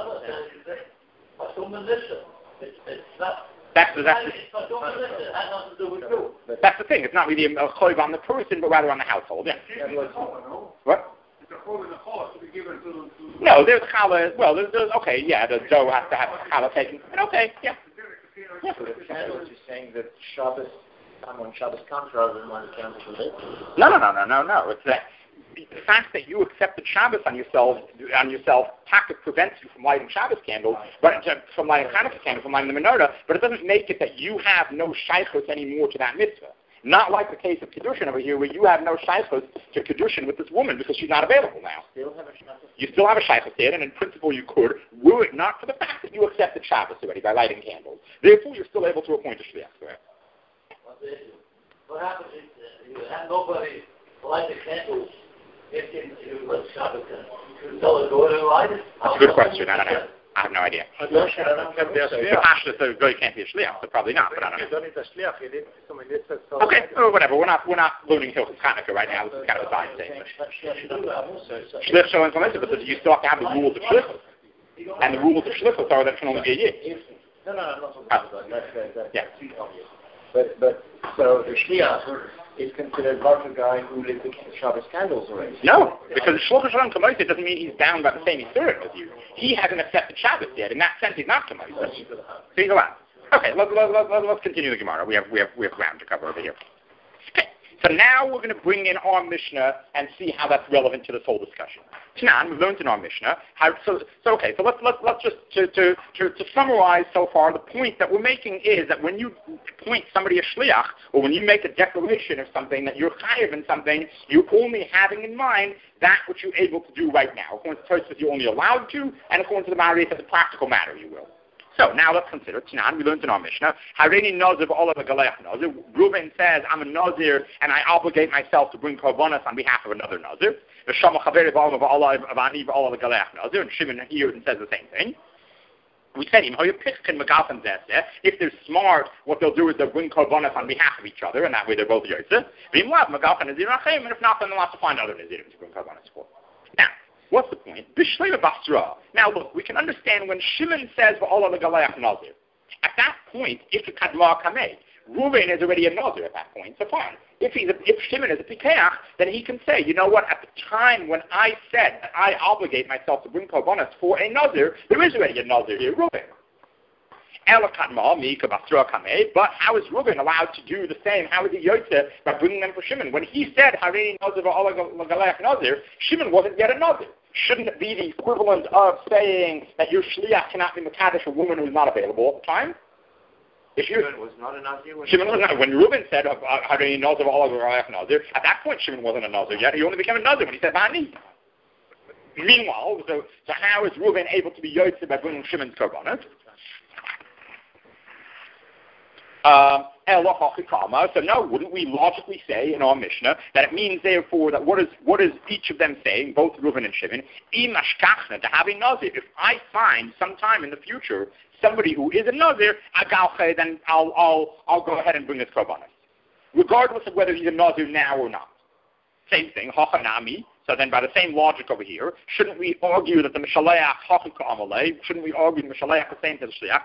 That's the that's the, that's the thing. It's not really a choiv on the person, but rather on the household. Yeah. What? No, there's challah. Well, there's, there's okay. Yeah, the dough has to have challah taken. But okay, yeah. Yeah. So the candles, you're saying that Shabbos, time on Shabbos comes rather than when the candles are lit? No, no, no, no, no, no. It's that the fact that you accepted Shabbos on yourself, on yourself, taka prevents you from lighting Shabbos candles, but from lighting Hanukkah candles, from lighting the menorah. But it doesn't make it that you have no shaychus anymore to that mitzvah. Not like the case of Kiddushin over here, where you have no shaychus to Kiddushin with this woman because she's not available now. Still have a you still have a shaychus there, and in principle you could, were it not for the fact that you accepted Shabbos already by lighting candles. Therefore, you're still able to appoint a shliach for it. What happens is uh, you have nobody light the candles if you let Shabbos candles. You tell the daughter to light it? That's a good question. I don't know. I have no idea. The Pashta says Goy can't be a shliach, so probably not, but I don't know. Okay, or whatever. We're not we're not learning Hilchos Chanukah right now. This is kind of a side thing. Shlich showing information, but you still have to have the rules of shlichus, and the rules of shlichus are that it can only be a year. No, no, I'm not talking about that. That's, that's, yeah. But but so the shliach is considered like a guy who lit the Shabbos candles already. No, because the Shloka Shalom Kamoisa doesn't mean he's bound by the same Yisurim as you. He hasn't accepted Shabbos yet. In that sense, he's not Kamoisa. So he's allowed. Okay, let, let, let, let, let's continue the Gemara. We have we have we have ground to cover over here. Okay, so now we're going to bring in our Mishnah and see how that's relevant to this whole discussion. Tanan, we've learned in our Mishnah how. So, so okay, so let's let's let's just to, to to to summarize so far. The point that we're making is that when you appoint somebody a shliach, or when you make a declaration of something that you're chayiv in something, you're only having in mind that which you're able to do right now. According to Tosfos, you're only allowed to, and according to the Maharis, as a practical matter, you will. So now let's consider Tanan. We learned in our Mishnah. Hareini nazir b'olav ha'galeach nazir. Reuven says, I'm a nazir and I obligate myself to bring korbanos on behalf of another nazir. V'shama chaveri b'olav v'ani b'olav ha'galeach nazir. And Shimon here and says the same thing. We said him, if they're smart, what they'll do is they'll bring korbanos on behalf of each other, and that way they're both yotze. And if not, then they'll have to find other nazirim to bring korbanos for. Now, what's the point? Bishleima Basra. Now look, we can understand when Shimon says v'olah legaleach nazir. At that point, if it's kadma kamei, Reuven is already a nazir at that point, so fine. If he's a, if Shimon is a pikeach, then he can say, you know what? At the time when I said that I obligate myself to bring korbanos for a nazir, there is already a nazir here, Reuven. Ela kadma mika basra kamei. But how is Reuven allowed to do the same? How is he yotze by bringing them for Shimon? When he said hareini nazir v'olah legaleach nazir, Shimon wasn't yet a nazir. Shouldn't it be the equivalent of saying that your shliach cannot be mekadesh a woman who is not available at the time? If you, Shimon was not a Nazir? When Shimon was not. When Reuben said, uh, how do you know of all of our Nazir? At that point, Shimon wasn't a Nazir yet. He only became a Nazir when he said, Bani. Meanwhile, so, so how is Reuben able to be Yotze by bringing Shimon's Korbanot? Um, so no, wouldn't we logically say in our Mishnah that it means therefore that what is what is each of them saying, both Reuben and Shimon, to have a Nazir? If I find sometime in the future somebody who is a Nazir, then I'll I'll I'll go ahead and bring this Korbanot, regardless of whether he's a Nazir now or not. Same thing, Hachanami. So then by the same logic over here, shouldn't we argue that the Mishaleach Hachika Amalei, shouldn't we argue the Mishaleach the same to the Shliach?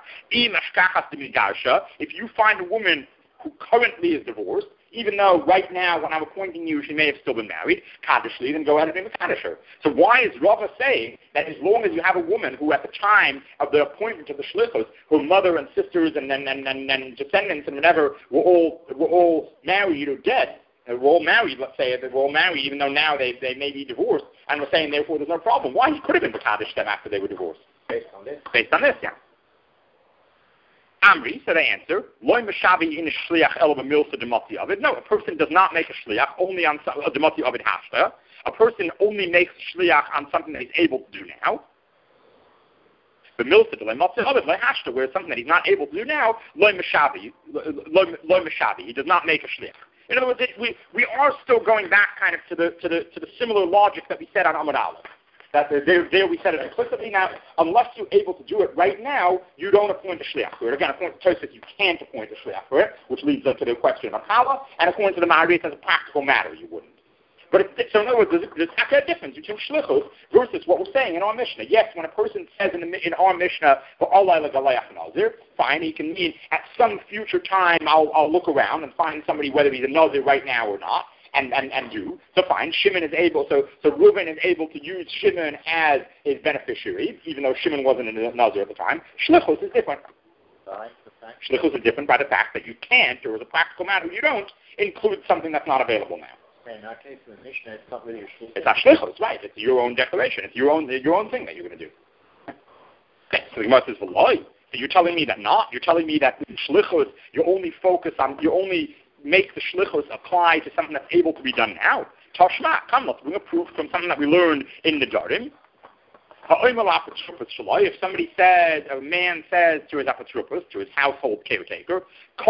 If you find a woman who currently is divorced, even though right now when I'm appointing you she may have still been married, Kaddishli, then go ahead and be Kaddish her. So why is Rava saying that as long as you have a woman who at the time of the appointment of the Shlichos, her mother and sisters and and, and, and, and descendants and whatever were all were all married or dead, they were all married, let's say, they were all married, even though now they, they may be divorced, and we're saying, therefore, there's no problem. Why? He could have been Kaddish them after they were divorced. Based on this? Based on this, yeah. Amri, so they answer, Loi Mashavi in a Shliach El B'milsa Demati Avid. No, a person does not make a Shliach only on a Demati Avid Hashta. A person only makes Shliach on something that he's able to do now. B'milsa Demati Avid, Loi Hashta, where it's something that he's not able to do now, Loi Mashavi, Loi Mashavi, he does not make a Shliach. In other words, it, we, we are still going back kind of to the to the to the similar logic that we said on Amud Aleph. That there, there we said it implicitly. Now, unless you're able to do it right now, you don't appoint a shliach for it. Again, according to Tosfos, you can't appoint a shliach for it, which leads us to the question of Hala. And according to the Maharis, as a practical matter, you wouldn't. But it, so in other words, there's, there's a difference between shlichus versus what we're saying in our Mishnah. Yes, when a person says in, the, in our Mishnah, fine, he can mean at some future time I'll, I'll look around and find somebody, whether he's a Nazir right now or not, and, and, and do. So fine, Shimon is able, so, so Reuben is able to use Shimon as his beneficiary, even though Shimon wasn't a Nazir at the time. Shlichus is different. Shlichus is different by the fact that you can't, or as a practical matter, you don't include something that's not available now. In our case, in the Mishnah, it's not really a shlichus. It's not shlichus, right? It's your own declaration. It's your own your own thing that you're going to do. Okay, so the Gemara says, "V'loi." So you're telling me that not? You're telling me that in shlichus you only focus on, you only make the shlichus apply to something that's able to be done now. Tashma, come, let's bring a proof from something that we learned in the Darim. If somebody says, a man says to his apotropos, to his household caretaker,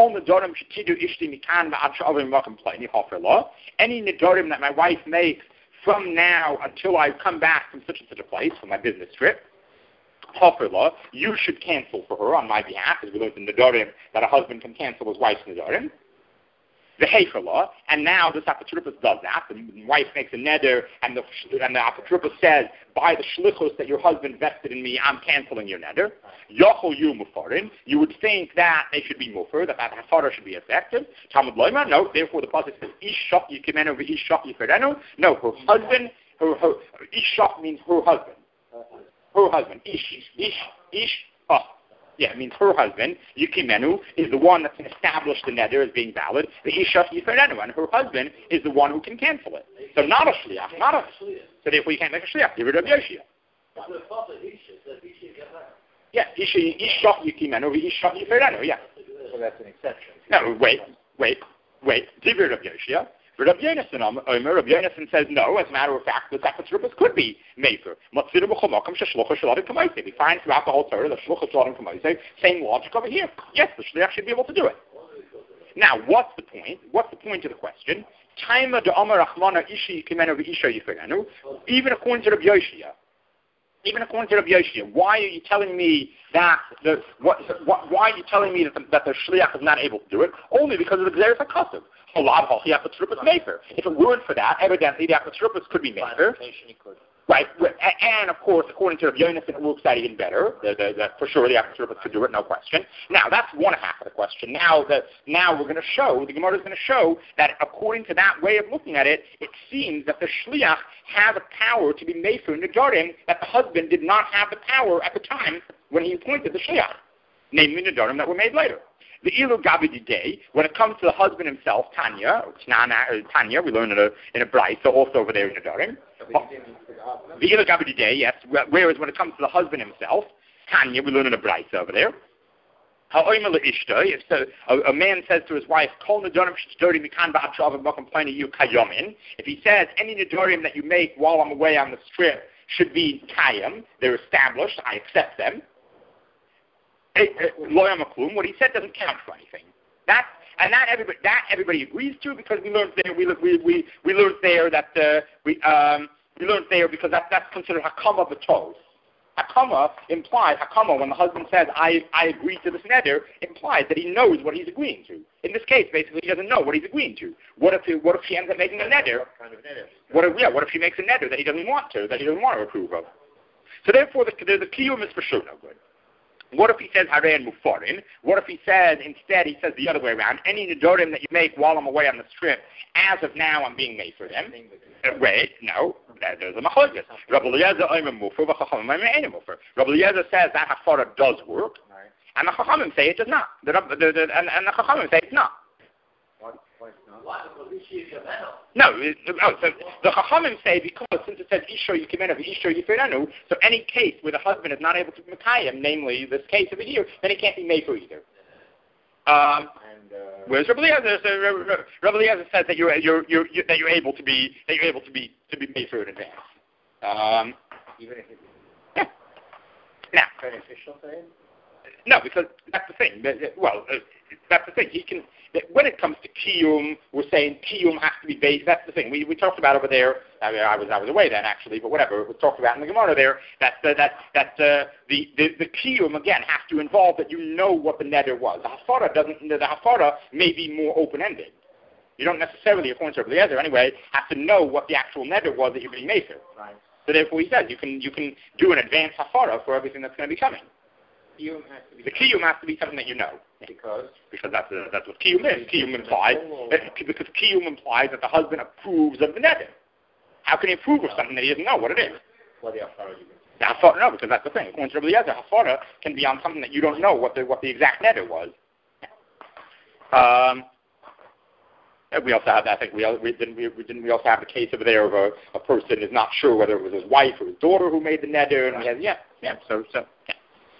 any nedarim that my wife makes from now until I come back from such and such a place for my business trip, you should cancel for her on my behalf, as we learned in nedarim that a husband can cancel his wife's nedarim. The Heifer and now this apotropos does that. The wife makes a neder, and the and the apotropos says, by the shlichus that your husband vested in me, I'm canceling your neder. Yochel yu mufarin. You would think that they should be mufer, that that hafara should be effective. Talmud loyma. No, therefore the pasuk says, ish shok yikimenu v'ish shok yiferenu. No, her husband, her, her, ish shok means her husband. Her husband. Ish, ish, ish, oh. Yeah, it means her husband, Yukimenu, is the one that can establish the neder as being valid. The Isha Yiferenu, and her husband is the one who can cancel it. So not a shliach, not a. So therefore you can't make a shliach. Give it to Yoshia. Yeah, Isha Isha Yukimenu, Isha Yiferenu. Yeah. So that's an exception. No, wait, wait, wait. Give it to Yoshia. Rabbi Yonasan, Omer, Rabbi Yonasan says no. As a matter of fact, the apotropos could be maker. We find throughout the whole Torah the shluchos shlochim kamoisei. Same logic over here. Yes, the shliach should be able to do it. Now, what's the point? What's the point of the question? Even according to Rabbi Yoshia, even according to Rabbi Yoshia, why are you telling me that the what, what why are you telling me that the, that the shliach is not able to do it? Only because of the Gzeres HaKasav. If it weren't for that, evidently the apotropos could be maker. Right, and of course, according to Rabbi Yonasan, it works out even better. The, the, the, for sure, the apotropos could do it, no question. Now, that's one half of the question. Now, the, now we're going to show, the Gemara is going to show that according to that way of looking at it, it seems that the shliach has a power to be made for nedarim that the husband did not have the power at the time when he appointed the shliach, namely nedarim that were made later. The ilu gabi day, when it comes to the husband himself, Tanya, Tanya, we learn in a in a brayso, so also over there in Nedarim. The ilu gabi day, yes. Whereas when it comes to the husband himself, Tanya, we learn in a brayso over there. If so, a, a man says to his wife, if he says any nedorim that you make while I'm away on the strip should be kayam, they're established, I accept them. What he said doesn't count for anything. That and that everybody that everybody agrees to because we learned there we we we, we learned there that uh, we um, we learned there because that that's considered hakama b'tov. Hakama implies, Hakama, when the husband says, I, I agree to this neder, implies that he knows what he's agreeing to. In this case, basically, he doesn't know what he's agreeing to. What if he, what if she ends up making a neder? What kind of neder? What if, yeah, what if she makes a neder that he doesn't want to, that he doesn't want to approve of? So therefore, the, the, the kiyum is for sure no good. What if he says harei and mufarin? What if he says, instead, he says the other way around, any nedorim that you make while I'm away on the strip, as of now, I'm being made for them. Uh, wait, no, there's a machlokes. Rabbi Eliezer oimer mufer, v'chachamim oimer eino mufer. Rabbi Eliezer says that hafara does work, right. And the chachamim say it does not. The, the, the, and, and the chachamim say it's not. What? Why it's not? No, it, oh, so the chachamim say because since it says isho yikimenu v'isho yifirenu, so any case where the husband is not able to be mekayim, namely this case over here, then he can't be made for either. Um, and, uh, whereas Rabbi Eliezer, so Rabbi Eliezer says that you're, you're, you're, you're that you're able to be that you're able to be to be made for in advance. Um, Even if it's yeah. Now, beneficial for him? No, because that's the thing. Well, uh, that's the thing. He can. When it comes to kiyum, we're saying kiyum has to be based. That's the thing. We we talked about over there. I, mean, I was I was away then actually, but whatever. We talked about in the Gemara there that uh, that that uh, the, the the kiyum again has to involve that you know what the neder was. The hafara doesn't. The hafara may be more open ended. You don't necessarily, according to Rabbi Eliezer anyway, have to know what the actual neder was that you're being made for. Right. So therefore, he says you can you can do an advanced hafara for everything that's going to be coming. Kiyum has to be the kiyum has to be something that you know. Because? Because that's, uh, that's what kiyum is. Kiyum implies, uh, because kiyum implies that the husband approves of the neder. How can he approve of something that he doesn't know what it is? What the hafara you mean? The hafara, no, because that's the thing. According to Rabbi Eliezer, hafara can be on something that you don't know what the what the exact neder was. Um, we also have, I think, we, we, didn't, we, we didn't we also have the case over there of a, a person is not sure whether it was his wife or his daughter who made the neder, and we had, yeah, yeah, so, so, yeah.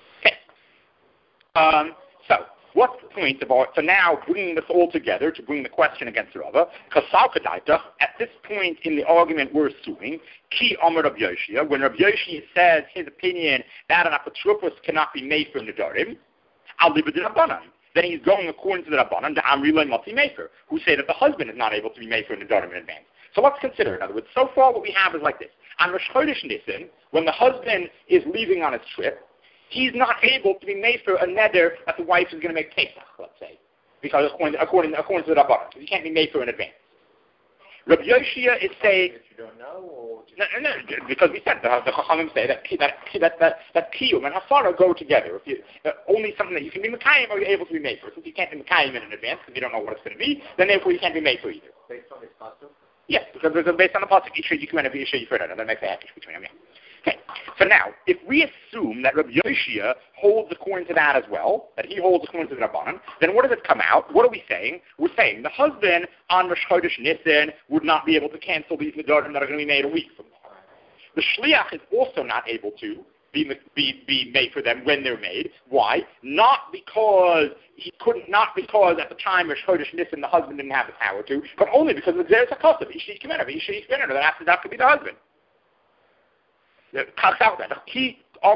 Um, so, what's the point about, so now bringing this all together to bring the question against the Rava, at this point in the argument we're assuming, Ki Amar Rabbi Yoshia, when Rabbi Yoshia says his opinion that an apotropos cannot be made for Nedarim, Al Libid Rabbanan, then he's going according to the Rabbanan, the Amri Lo Mati Mefer, who say that the husband is not able to be made for Nedarim in advance. So let's consider, in other words, so far what we have is like this. On Rosh Chodesh Nisan, when the husband is leaving on his trip, he's not able to be made for a neder that the wife is going to make Pesach, let's say, because according, according, according to the Rabbanan, he can't be made for in advance. Rabbi Yoshia is saying, you don't know, or no, no, no, because we said the, the Chachamim say that that that that, that kiyum and hafara go together. If you uh, only something that you can be mekayim or you're able to be made for. Since you can't be mekayim in advance because you don't know what it's going to be, then therefore you can't be made for either. Based on this pasuk? Yes, because, because based on the pasuk, Isha Yikumen of Isha Yifredan, that makes a hekesh between them. Yeah. Okay, so now, if we assume that Rabbi Yoshia holds according to that as well, that he holds according to the Rabbanan, then what does it come out? What are we saying? We're saying the husband on Rosh Chodesh Nisan would not be able to cancel these nedarim that are going to be made a week from now. The Shliach is also not able to be, be, be made for them when they're made. Why? Not because he couldn't, not because at the time Rosh Chodesh Nisan the husband didn't have the power to, but only because there's a custom. Isha Yikimenu, Isha Yikimenu, that has to, that could be the husband. That Rabbi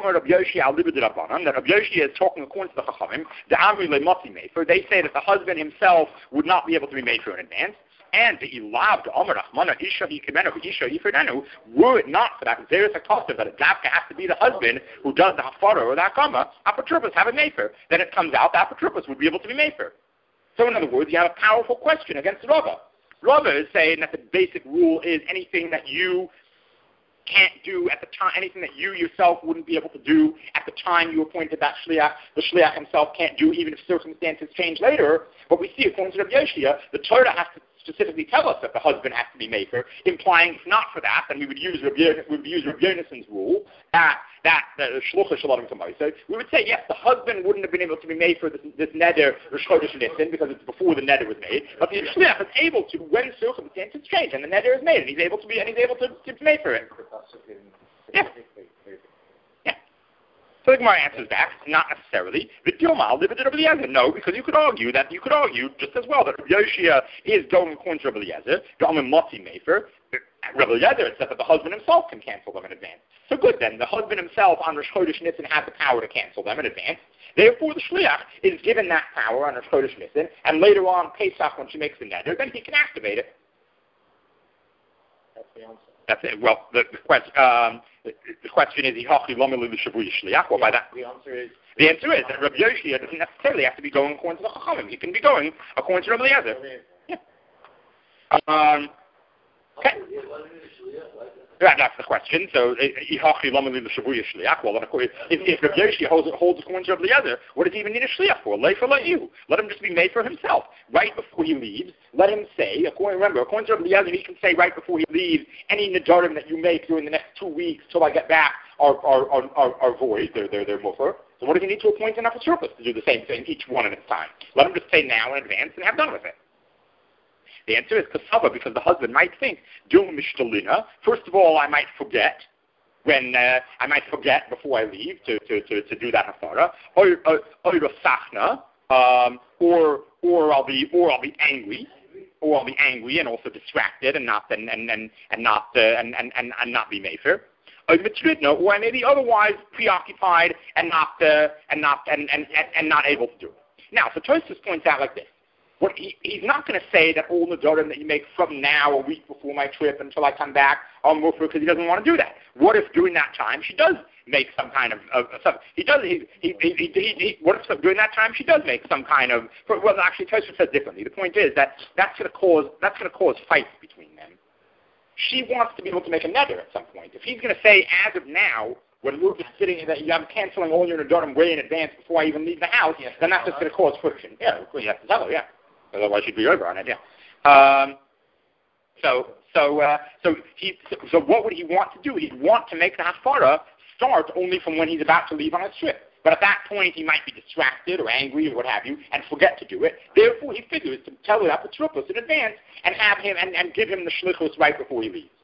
Yoshia is talking according to the Chachamim, the Amri Le Mati Mefer. They say that the husband himself would not be able to be made for in advance. And the Ilav, the Amar Rahmana, Isha Yikimenu, Isha Yifredanu, were it not for that, there is a custom that a Davka has to be the husband who does the Hafara or the Hakama, Apotropos have a Mefer. Then it comes out that Apotropos would be able to be Mefer. So in other words, you have a powerful question against Rava. Rava is saying that the basic rule is anything that you can't do at the time, anything that you yourself wouldn't be able to do at the time you appointed that shliach, the shliach himself can't do even if circumstances change later. But we see, according to Rabbi Yoshia, the Torah has to specifically tell us that the husband has to be maker, implying if not for that, then we would use Rabbi, we would use Rabbi Yonasson's rule that that the shluchah shalom kamay. So we would say yes, the husband wouldn't have been able to be made for this, this neder Rosh Chodesh Nisan because it's before the neder was made, but the shliach is able to when circumstances change and the neder is made, and he's able to be and he's able to, to be made for it. Yeah. Yeah. So the Gemara answers back, not necessarily. No, because you could argue that you could argue just as well that Rabbi Yoshia is going according to Rabbi Eliezer. Rabbi Eliezer said that the husband himself can cancel them in advance. So good then, the husband himself on Rosh Chodesh Nisan has the power to cancel them in advance. Therefore, the shliach is given that power on Rosh Chodesh Nisan, and later on Pesach when she makes the neder, then he can activate it. That's the answer. That's it. Well, the, the question um, the, the question is, well, by that, the answer is the answer is that Rabbi Yoshia doesn't necessarily have to be going according to the Chachamim. He can be going according to Rabbi Eliezer. Yeah. Um, okay. That, that's the question. So, well, if, if Rabbi Yoshia holds, holds according to Rabbi Eliezer, what does he even need a shliach for? Lay for let you. Let him just be made for himself. Right before he leaves, let him say, according, remember, according to Rabbi Eliezer, he can say right before he leaves, any nedarim that you make during the next two weeks till I get back are, are, are, are, are void. They're, they're, they're mufar. So what does he need to appoint enough surplus to do the same thing, each one at its time? Let him just say now in advance and have done with it. The answer is kasava, because the husband might think, Dum mishtalina. First of all, I might forget when uh, I might forget before I leave to, to, to, to do that hafara, or or sachna, um, or or I'll be or I'll be angry, or I'll be angry and also distracted and not and and and, and not uh, and, and, and and not be mefer. Or I may be otherwise preoccupied and not uh, and not and, and, and, and not able to do it. Now, so Tosfos points out like this. What he, he's not going to say that all the nedarim that you make from now, a week before my trip, until I come back, are mufar, because he doesn't want to do that. What if during that time she does make some kind of, of some, he does, he, he, he, he, he, what if during that time she does make some kind of, well, actually, Tosfos says differently. The point is that that's going to cause, that's going to cause fights between them. She wants to be able to make a neder at some point. If he's going to say, as of now, when we're just sitting, that I'm canceling all your nedarim way in advance before I even leave the house, yes, then that's just going to cause friction. Yeah, you have to tell her, yeah. Otherwise, she'd be over on it. Yeah. Um, so, so, uh, so he, so, so, what would he want to do? He'd want to make the hafara start only from when he's about to leave on his trip. But at that point, he might be distracted or angry or what have you, and forget to do it. Therefore, he figures to tell it up to Truppus in advance and have him and, and give him the shlichus right before he leaves.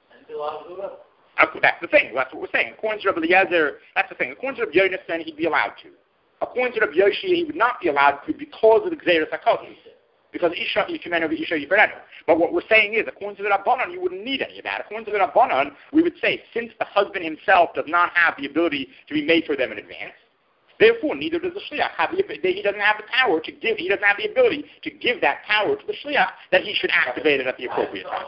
Uh, that's the thing. That's what we're saying. According to Rabbi Eliezer, that's the thing. According to Rabbi Yonasan, he'd be allowed to. According to Rabbi Yoshia, he would not be allowed to because of the Gzeirus HaKodesh. Because Isha Yikimenu Isha Yiferenu. But what we're saying is, according to the Rabbanan, you wouldn't need any of that. According to the Rabbanan, we would say, since the husband himself does not have the ability to be made for them in advance, therefore neither does the shliach have the, he doesn't have the power to give, he doesn't have the ability to give that power to the shliach, that he should activate it at the appropriate time.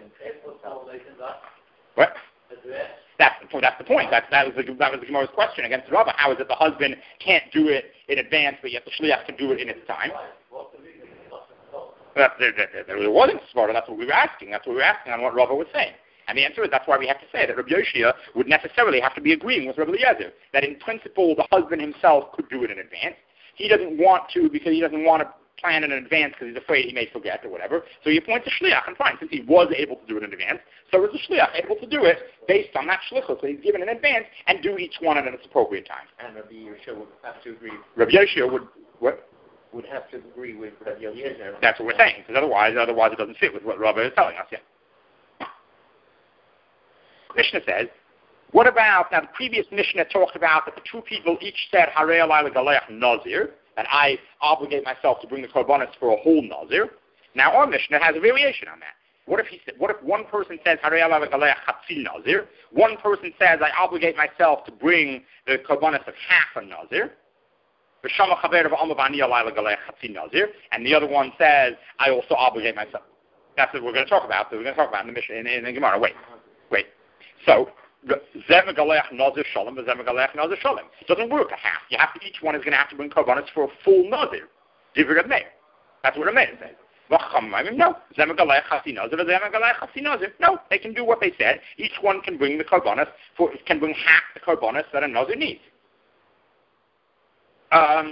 What? That's the, that's the point. That's, that was the, that was the Gemara's question against the Rabbah. How is it the husband can't do it in advance, but yet the shliach can do it in its time? That, there, there, there wasn't Sparta. That's what we were asking. That's what we were asking on what Rava was saying. And the answer is that's why we have to say that Rabbi Yoshia would necessarily have to be agreeing with Rabbi Eliezer, that in principle the husband himself could do it in advance. He doesn't want to because he doesn't want to plan in advance because he's afraid he may forget or whatever. So he appoints a shliach, and fine, since he was able to do it in advance, so is the shliach able to do it based on that shlichus that he's given in advance and do each one at its appropriate time. And Rabbi Yoshia would have to agree. Rabbi Yoshia would, what? would have to agree with Rabbi Eliezer. That's what we're saying, because otherwise, otherwise it doesn't fit with what Rabbi is telling us. Yeah. Mishnah says, what about, now the previous Mishnah talked about that the two people each said, Harei alai l'galeach nazir, that I obligate myself to bring the korbanos for a whole nazir. Now our Mishnah has a variation on that. What if he said, what if one person says, Harei alai l'galeach chatzi nazir, one person says, I obligate myself to bring the korbanos of half a nazir, and the other one says, I also obligate myself. That's what we're going to talk about. We're going to talk about in the Mishnah in, in, in Gemara. Wait, wait. So, it doesn't work a half. You have to, each one is going to have to bring korbanos for a full nazir. That's what Rameir says. No, no, they can do what they said. Each one can bring the korbanos for can bring half the korbanos that a nazir needs. Um,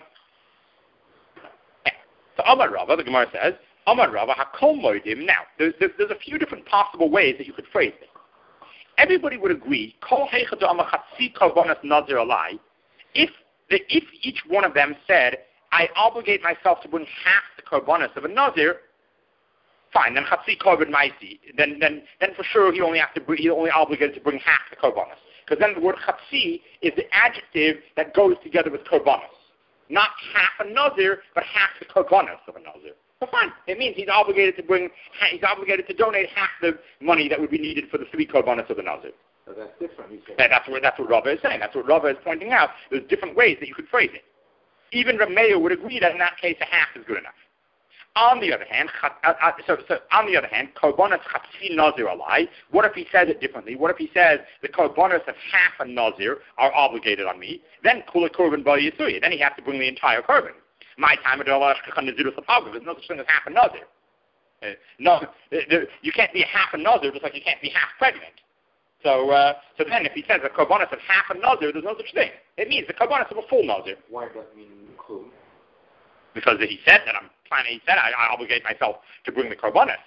so Amar Rava, the Gemara says, Amar Rava, Hakol Moedim. Now, there's, there's, there's a few different possible ways that you could phrase this. Everybody would agree, Kol Heichadu Amachatzi Korbanos Nazir Alai, if the, if each one of them said, I obligate myself to bring half the korbanos of a Nazir, fine, then Chatzi Korban Maisi, then then then for sure he only has to bring, he only obligated to bring half the korbanos. because then the word chatzi is the adjective that goes together with korbanos. Not half a nazir, but half the korbanos of a nazir. So fine. It means he's obligated to bring, he's obligated to donate half the money that would be needed for the three korbanos of the nazir. So that's different. And that's what that's what Rava is saying. That's what Rava is pointing out. There's different ways that you could phrase it. Even Rav Meir would agree that in that case a half is good enough. On the other hand, uh, uh, so, so on the other hand, korbanos chatzi nazir alai. What if he says it differently? What if he says the korbanos of half a nazir are obligated on me? Then kula korban bal yisuya. Then he has to bring the entire korban. My time at Allah there's no such thing as half a nazir. Uh, no, uh, the, you can't be half a nazir just like you can't be half pregnant. So, uh, so then if he says the korbanos of half a nazir, there's no such thing. It means the korbanos of a full nazir. Why does that mean klum? Because he said that I'm planning. He said I, I obligate myself to bring the korbanos.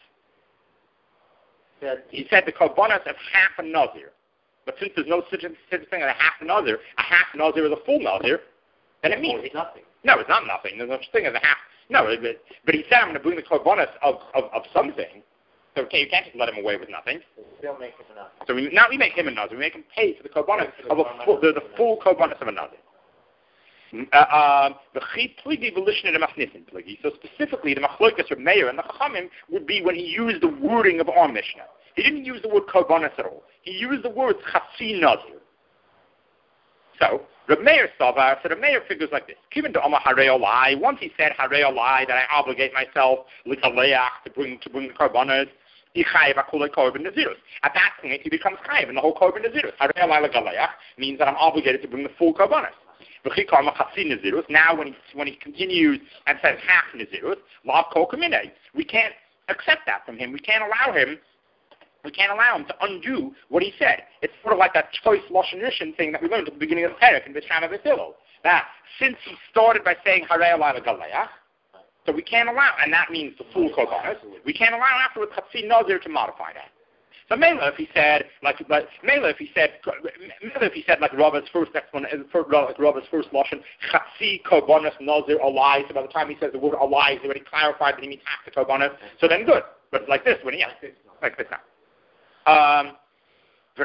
That he said the korbanos of half a nazir. But since there's no such, such thing as a half a nazir, a half nazir is a full nazir, then it means it's nothing. No, it's not nothing. There's no such thing as a half. No, but, but he said I'm going to bring the korbanos of, of, of something. So okay, you can't just let him away with nothing. Still make him a nazir. So we, now we make him a nazir. We make him pay for the korbanos of a full, the, the full korbanos of a nazir. Uh, the pligi volition of the pligi. So specifically, the machlokas of Meir and the Chachamim would be when he used the wording of our Mishnah. He didn't use the word korbanos at all. He used the word chatzi nazir. So Reb Meir Savar, so Reb Meir figures like this. Given to Omar Harei Olai, once he said Harei Olai that I obligate myself l'kaleach to bring to bring the korbanos, ichayev akulei korban nazirus. At that point, he becomes chayev in the whole korban nazirus. Harei Olai l'kaleach means that I'm obligated to bring the full korbanos. Now, when he when he continues and says half nazirus, lav kol kaminei, we can't accept that from him. We can't allow him. We can't allow him to undo what he said. It's sort of like that choice lashon rishon thing that we learned at the beginning of the parak in Bishana V'Hillel. That since he started by saying Harei Olai l'Galeach, so we can't allow, and that means the full korbanos. We can't allow afterwards chatzi nazir to modify that. So Mela, if he said like, but Mela, if he said, Mela, if he said like Rabba's first explanation, like Rabba's first lashon, chatzi korbanos nazir alai. So by the time he says the word alai, he's already clarified that he means half the korbanos. So then good. But like this, when he yeah, like this now. Um, where's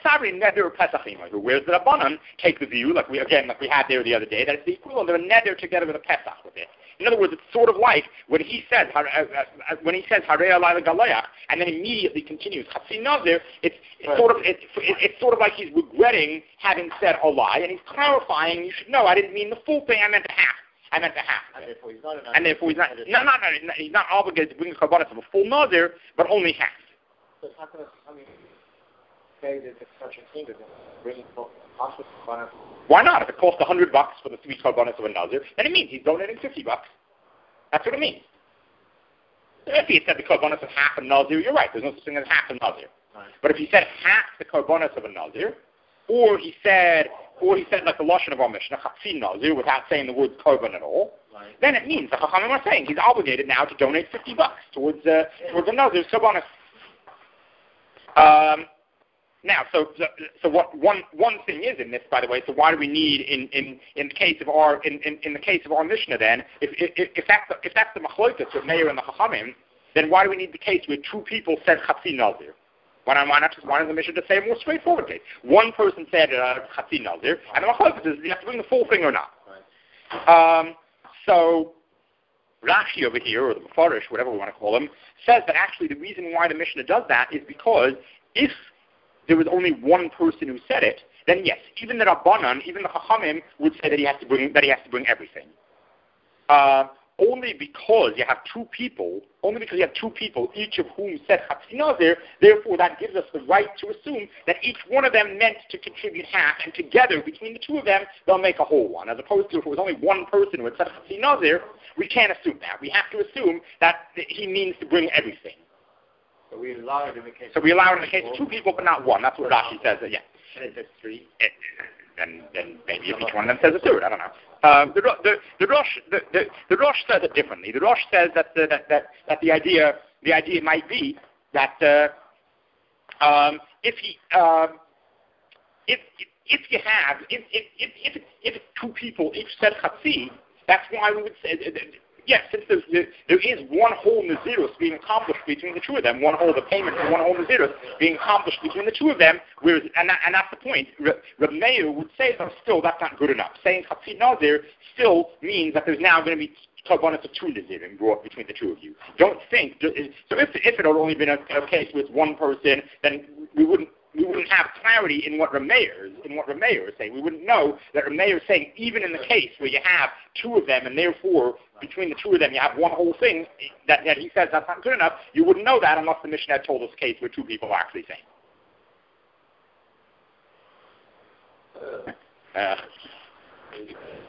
the Rabbanan take the view, like we again, like we had there the other day, that it's the equivalent of a neder together with a Pesach with it. In other words, it's sort of like when he says uh, uh, when he says Harei Olai l'Galeach, and then immediately continues Chatzi Nazir. It's, it's right. sort of it's, it's sort of like he's regretting having said Olai, and he's clarifying. You should know, I didn't mean the full thing. I meant the half. I meant the half. And therefore he's not. And therefore he's not. No, not, not, he's not obligated to bring the korbanos of a full Nazir, but only half. So it's not going to, I mean, say that it's such a thing that bringing hospital korbanos. Why not? If it costs a hundred bucks for the three korbanos of a nazir, then it means he's donating fifty bucks. That's what it means. If he had said the korbanos of half a nazir, you're right. There's no such thing as half a nazir. Right. But if he said half the korbanos of a nazir, or he said, or he said like the lashon of our Mishnah, chatzi nazir, without saying the word korban at all, right. Then it means the Chachamim are saying he's obligated now to donate fifty bucks towards uh, towards the nazir's korbanos. Um, now, so, so so what one one thing is in this, by the way. So why do we need in in, in the case of our in, in, in the case of our Mishnah then? If if, if that's the, if that's the machlokas with Meir and the Chachamim, then why do we need the case where two people said chatzi nazir? Why not why not just why does the Mishnah just say a more straightforward case? One person said uh, chatzi nazir, and the machlokas is you have to bring the full thing or not. Right. Um, so. Rashi over here, or the Mefarish, whatever we want to call him, says that actually the reason why the Mishnah does that is because if there was only one person who said it, then yes, even the Rabbanan, even the Chachamim would say that he has to bring that he has to bring everything. Uh, only because you have two people, only because you have two people, each of whom said Chatzi Nazir, therefore that gives us the right to assume that each one of them meant to contribute half, and together, between the two of them, they'll make a whole one. As opposed to if it was only one person who had said Chatzi Nazir, we can't assume that. We have to assume that he means to bring everything. So we allow it in the case. So we allow it in the case of two people, but not one. That's what Rashi says. Uh, yeah. And it says three. It, then, then maybe if each one of them says a third. I don't know. Um, the, the, the Rosh the, the, the Rosh says it differently. The Rosh says that the, that, that that the idea the idea might be that uh, um, if he um, if, if if you have if if if if, if two people each said chatzi, that's why we would say yes, since there's, there, there is one whole Nazirus being accomplished between the two of them, one whole, the payment for one whole Nazirus being accomplished between the two of them, whereas, and, that, and that's the point. Reb Meir would say that still that's not good enough. Saying Chatzit Nazir still means that there's now going to be one of the two Nazirim brought between the two of you. Don't think, so if, if it had only been a, a case with one person, then we wouldn't we wouldn't have clarity in what Reb Meir is, in what Reb Meir is saying. We wouldn't know that Reb Meir is saying, even in the case where you have two of them, and therefore, between the two of them, you have one whole thing, that, that he says that's not good enough, you wouldn't know that unless the Mishnah had told us a case where two people are actually saying. Uh,